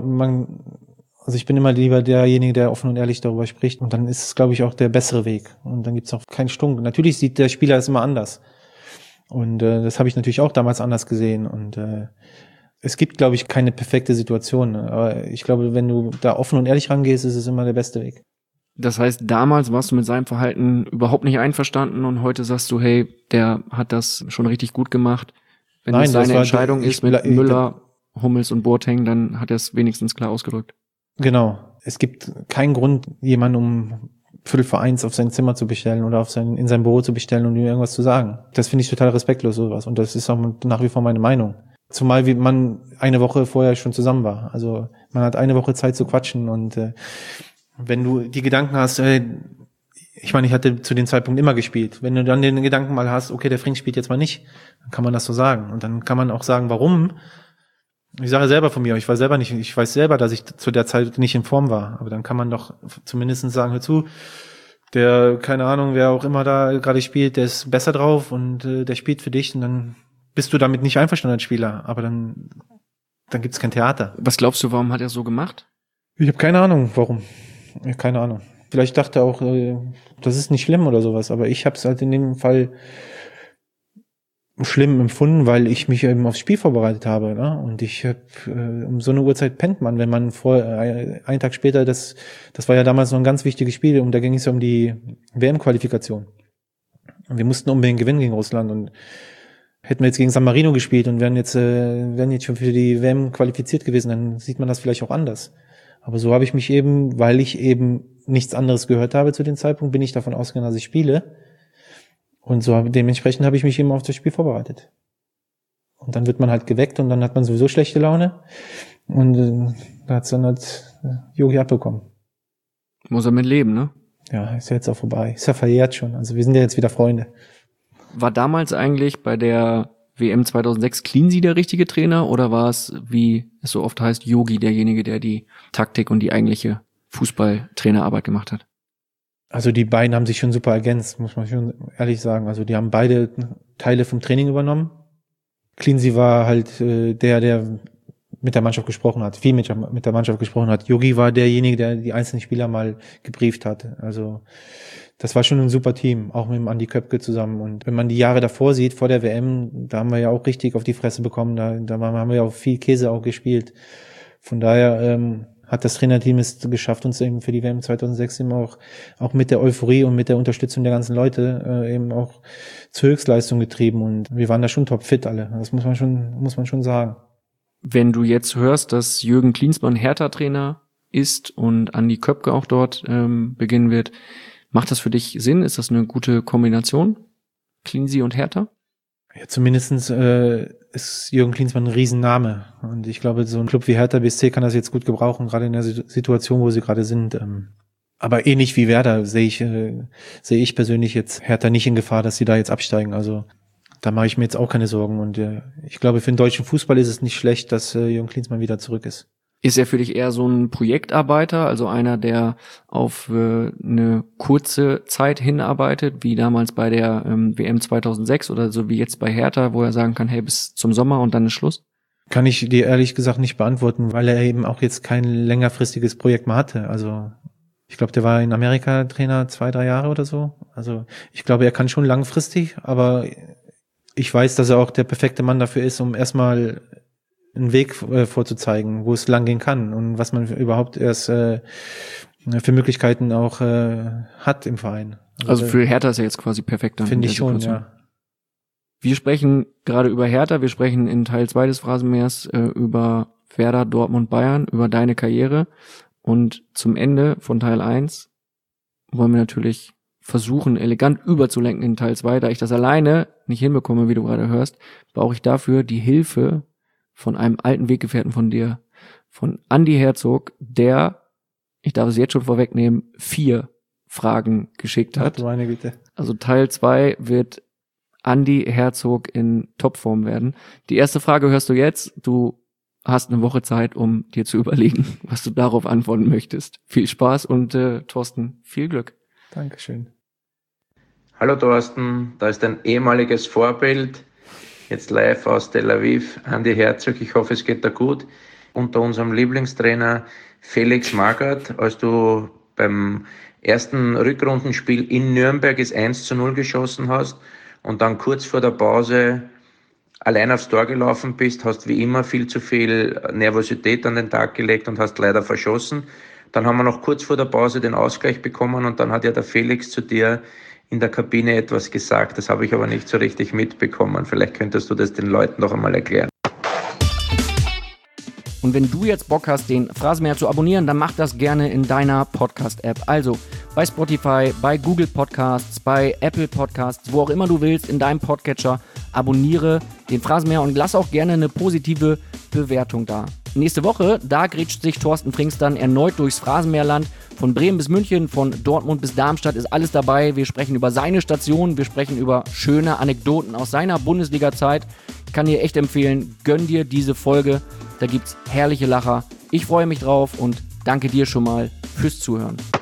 also ich bin immer lieber derjenige, der offen und ehrlich darüber spricht und dann ist es, glaube ich, auch der bessere Weg und dann gibt's auch keinen Stunk. Natürlich sieht der Spieler es immer anders und das habe ich natürlich auch damals anders gesehen und es gibt, glaube ich, keine perfekte Situation, aber ich glaube, wenn du da offen und ehrlich rangehst, ist es immer der beste Weg. Das heißt, damals warst du mit seinem Verhalten überhaupt nicht einverstanden und heute sagst du, hey, der hat das schon richtig gut gemacht. Wenn es seine Entscheidung ist mit Müller, Hummels und Boateng, dann hat er es wenigstens klar ausgedrückt. Genau. Es gibt keinen Grund, jemanden um 12:45 auf sein Zimmer zu bestellen oder in sein Büro zu bestellen und ihm irgendwas zu sagen. Das finde ich total respektlos, sowas. Und das ist auch nach wie vor meine Meinung. Zumal wie man eine Woche vorher schon zusammen war. Also man hat eine Woche Zeit zu quatschen und wenn du die Gedanken hast, ich meine, ich hatte zu dem Zeitpunkt immer gespielt. Wenn du dann den Gedanken mal hast, okay, der Frings spielt jetzt mal nicht, dann kann man das so sagen. Und dann kann man auch sagen, warum. Ich sage selber von mir, ich weiß selber, dass ich zu der Zeit nicht in Form war. Aber dann kann man doch zumindest sagen, hör zu, der, keine Ahnung, wer auch immer da gerade spielt, der ist besser drauf und der spielt für dich und dann bist du damit nicht einverstanden als Spieler. Aber dann gibt's kein Theater. Was glaubst du, warum hat er so gemacht? Ich habe keine Ahnung, warum. Keine Ahnung. Vielleicht dachte er auch, das ist nicht schlimm oder sowas, aber ich habe es halt in dem Fall schlimm empfunden, weil ich mich eben aufs Spiel vorbereitet habe, ne? Und ich habe um so eine Uhrzeit pennt man, wenn man einen Tag später, das war ja damals noch ein ganz wichtiges Spiel und da ging es ja um die WM-Qualifikation. Und wir mussten unbedingt gewinnen gegen Russland und hätten wir jetzt gegen San Marino gespielt und wären jetzt schon für die WM qualifiziert gewesen, dann sieht man das vielleicht auch anders. Aber so habe ich mich eben, weil ich eben nichts anderes gehört habe zu dem Zeitpunkt, bin ich davon ausgegangen, dass ich spiele. Und so dementsprechend habe ich mich eben auf das Spiel vorbereitet. Und dann wird man halt geweckt und dann hat man sowieso schlechte Laune. Und da hat's dann halt Yogi abbekommen. Muss er mit leben, ne? Ja, ist ja jetzt auch vorbei. Ist ja verjährt schon. Also wir sind ja jetzt wieder Freunde. War damals eigentlich bei der WM 2006 Cleansey der richtige Trainer oder war es, wie es so oft heißt, Yogi derjenige, der die Taktik und die eigentliche Fußballtrainerarbeit gemacht hat? Also die beiden haben sich schon super ergänzt, muss man schon ehrlich sagen. Also die haben beide Teile vom Training übernommen. Cleansey war halt der mit der Mannschaft gesprochen hat, viel mit der Mannschaft gesprochen hat. Yogi war derjenige, der die einzelnen Spieler mal gebrieft hat. Also das war schon ein super Team, auch mit dem Andi Köpke zusammen. Und wenn man die Jahre davor sieht, vor der WM, da haben wir ja auch richtig auf die Fresse bekommen. Da haben wir ja auch viel Käse auch gespielt. Von daher hat das Trainerteam es geschafft, uns eben für die WM 2006 eben auch mit der Euphorie und mit der Unterstützung der ganzen Leute eben auch zur Höchstleistung getrieben und wir waren da schon topfit alle. Das muss man schon sagen. Wenn du jetzt hörst, dass Jürgen Klinsmann Hertha-Trainer ist und Andi Köpke auch dort beginnen wird, macht das für dich Sinn? Ist das eine gute Kombination? Cleansey und Hertha? Ja, zumindestens ist Jürgen Klinsmann ein Riesenname. Und ich glaube, so ein Club wie Hertha BSC kann das jetzt gut gebrauchen, gerade in der Situation, wo sie gerade sind. Aber ähnlich wie Werder sehe ich persönlich jetzt Hertha nicht in Gefahr, dass sie da jetzt absteigen. Also da mache ich mir jetzt auch keine Sorgen. Und ich glaube, für den deutschen Fußball ist es nicht schlecht, dass Jürgen Klinsmann wieder zurück ist. Ist er für dich eher so ein Projektarbeiter, also einer, der auf eine kurze Zeit hinarbeitet, wie damals bei der WM 2006 oder so wie jetzt bei Hertha, wo er sagen kann, hey, bis zum Sommer und dann ist Schluss? Kann ich dir ehrlich gesagt nicht beantworten, weil er eben auch jetzt kein längerfristiges Projekt mehr hatte. Also ich glaube, der war in Amerika Trainer 2-3 Jahre oder so. Also ich glaube, er kann schon langfristig, aber ich weiß, dass er auch der perfekte Mann dafür ist, um erstmal einen Weg vorzuzeigen, wo es lang gehen kann und was man überhaupt erst für Möglichkeiten auch hat im Verein. Also für Hertha ist er jetzt quasi perfekt. Finde ich schon, ja. Wir sprechen gerade über Hertha, wir sprechen in Teil 2 des Phrasenmähers über Werder, Dortmund, Bayern, über deine Karriere und zum Ende von Teil 1 wollen wir natürlich versuchen, elegant überzulenken in Teil 2. Da ich das alleine nicht hinbekomme, wie du gerade hörst, brauche ich dafür die Hilfe von einem alten Weggefährten von dir, von Andi Herzog, der, ich darf es jetzt schon vorwegnehmen, 4 Fragen geschickt hat. Ach, meine Güte. Also Teil 2 wird Andi Herzog in Topform werden. Die erste Frage hörst du jetzt. Du hast eine Woche Zeit, um dir zu überlegen, was du darauf antworten möchtest. Viel Spaß und Thorsten, viel Glück. Dankeschön. Hallo Thorsten, da ist ein ehemaliges Vorbild, jetzt live aus Tel Aviv, Andi Herzog. Ich hoffe, es geht dir gut. Unter unserem Lieblingstrainer Felix Magath, als du beim ersten Rückrundenspiel in Nürnberg das 1:0 geschossen hast und dann kurz vor der Pause allein aufs Tor gelaufen bist, hast wie immer viel zu viel Nervosität an den Tag gelegt und hast leider verschossen. Dann haben wir noch kurz vor der Pause den Ausgleich bekommen und dann hat ja der Felix zu dir in der Kabine etwas gesagt. Das habe ich aber nicht so richtig mitbekommen. Vielleicht könntest du das den Leuten noch einmal erklären. Und wenn du jetzt Bock hast, den Phrasenmäher zu abonnieren, dann mach das gerne in deiner Podcast-App. Also bei Spotify, bei Google Podcasts, bei Apple Podcasts, wo auch immer du willst, in deinem Podcatcher. Abonniere den Phrasenmäher und lass auch gerne eine positive Bewertung da. Nächste Woche, da grätscht sich Thorsten Frings dann erneut durchs Phrasenmäherland Von Bremen bis München, von Dortmund bis Darmstadt ist alles dabei. Wir sprechen über seine Station, wir sprechen über schöne Anekdoten aus seiner Bundesliga-Zeit. Ich kann dir echt empfehlen, gönn dir diese Folge. Da gibt's herrliche Lacher. Ich freue mich drauf und danke dir schon mal fürs Zuhören.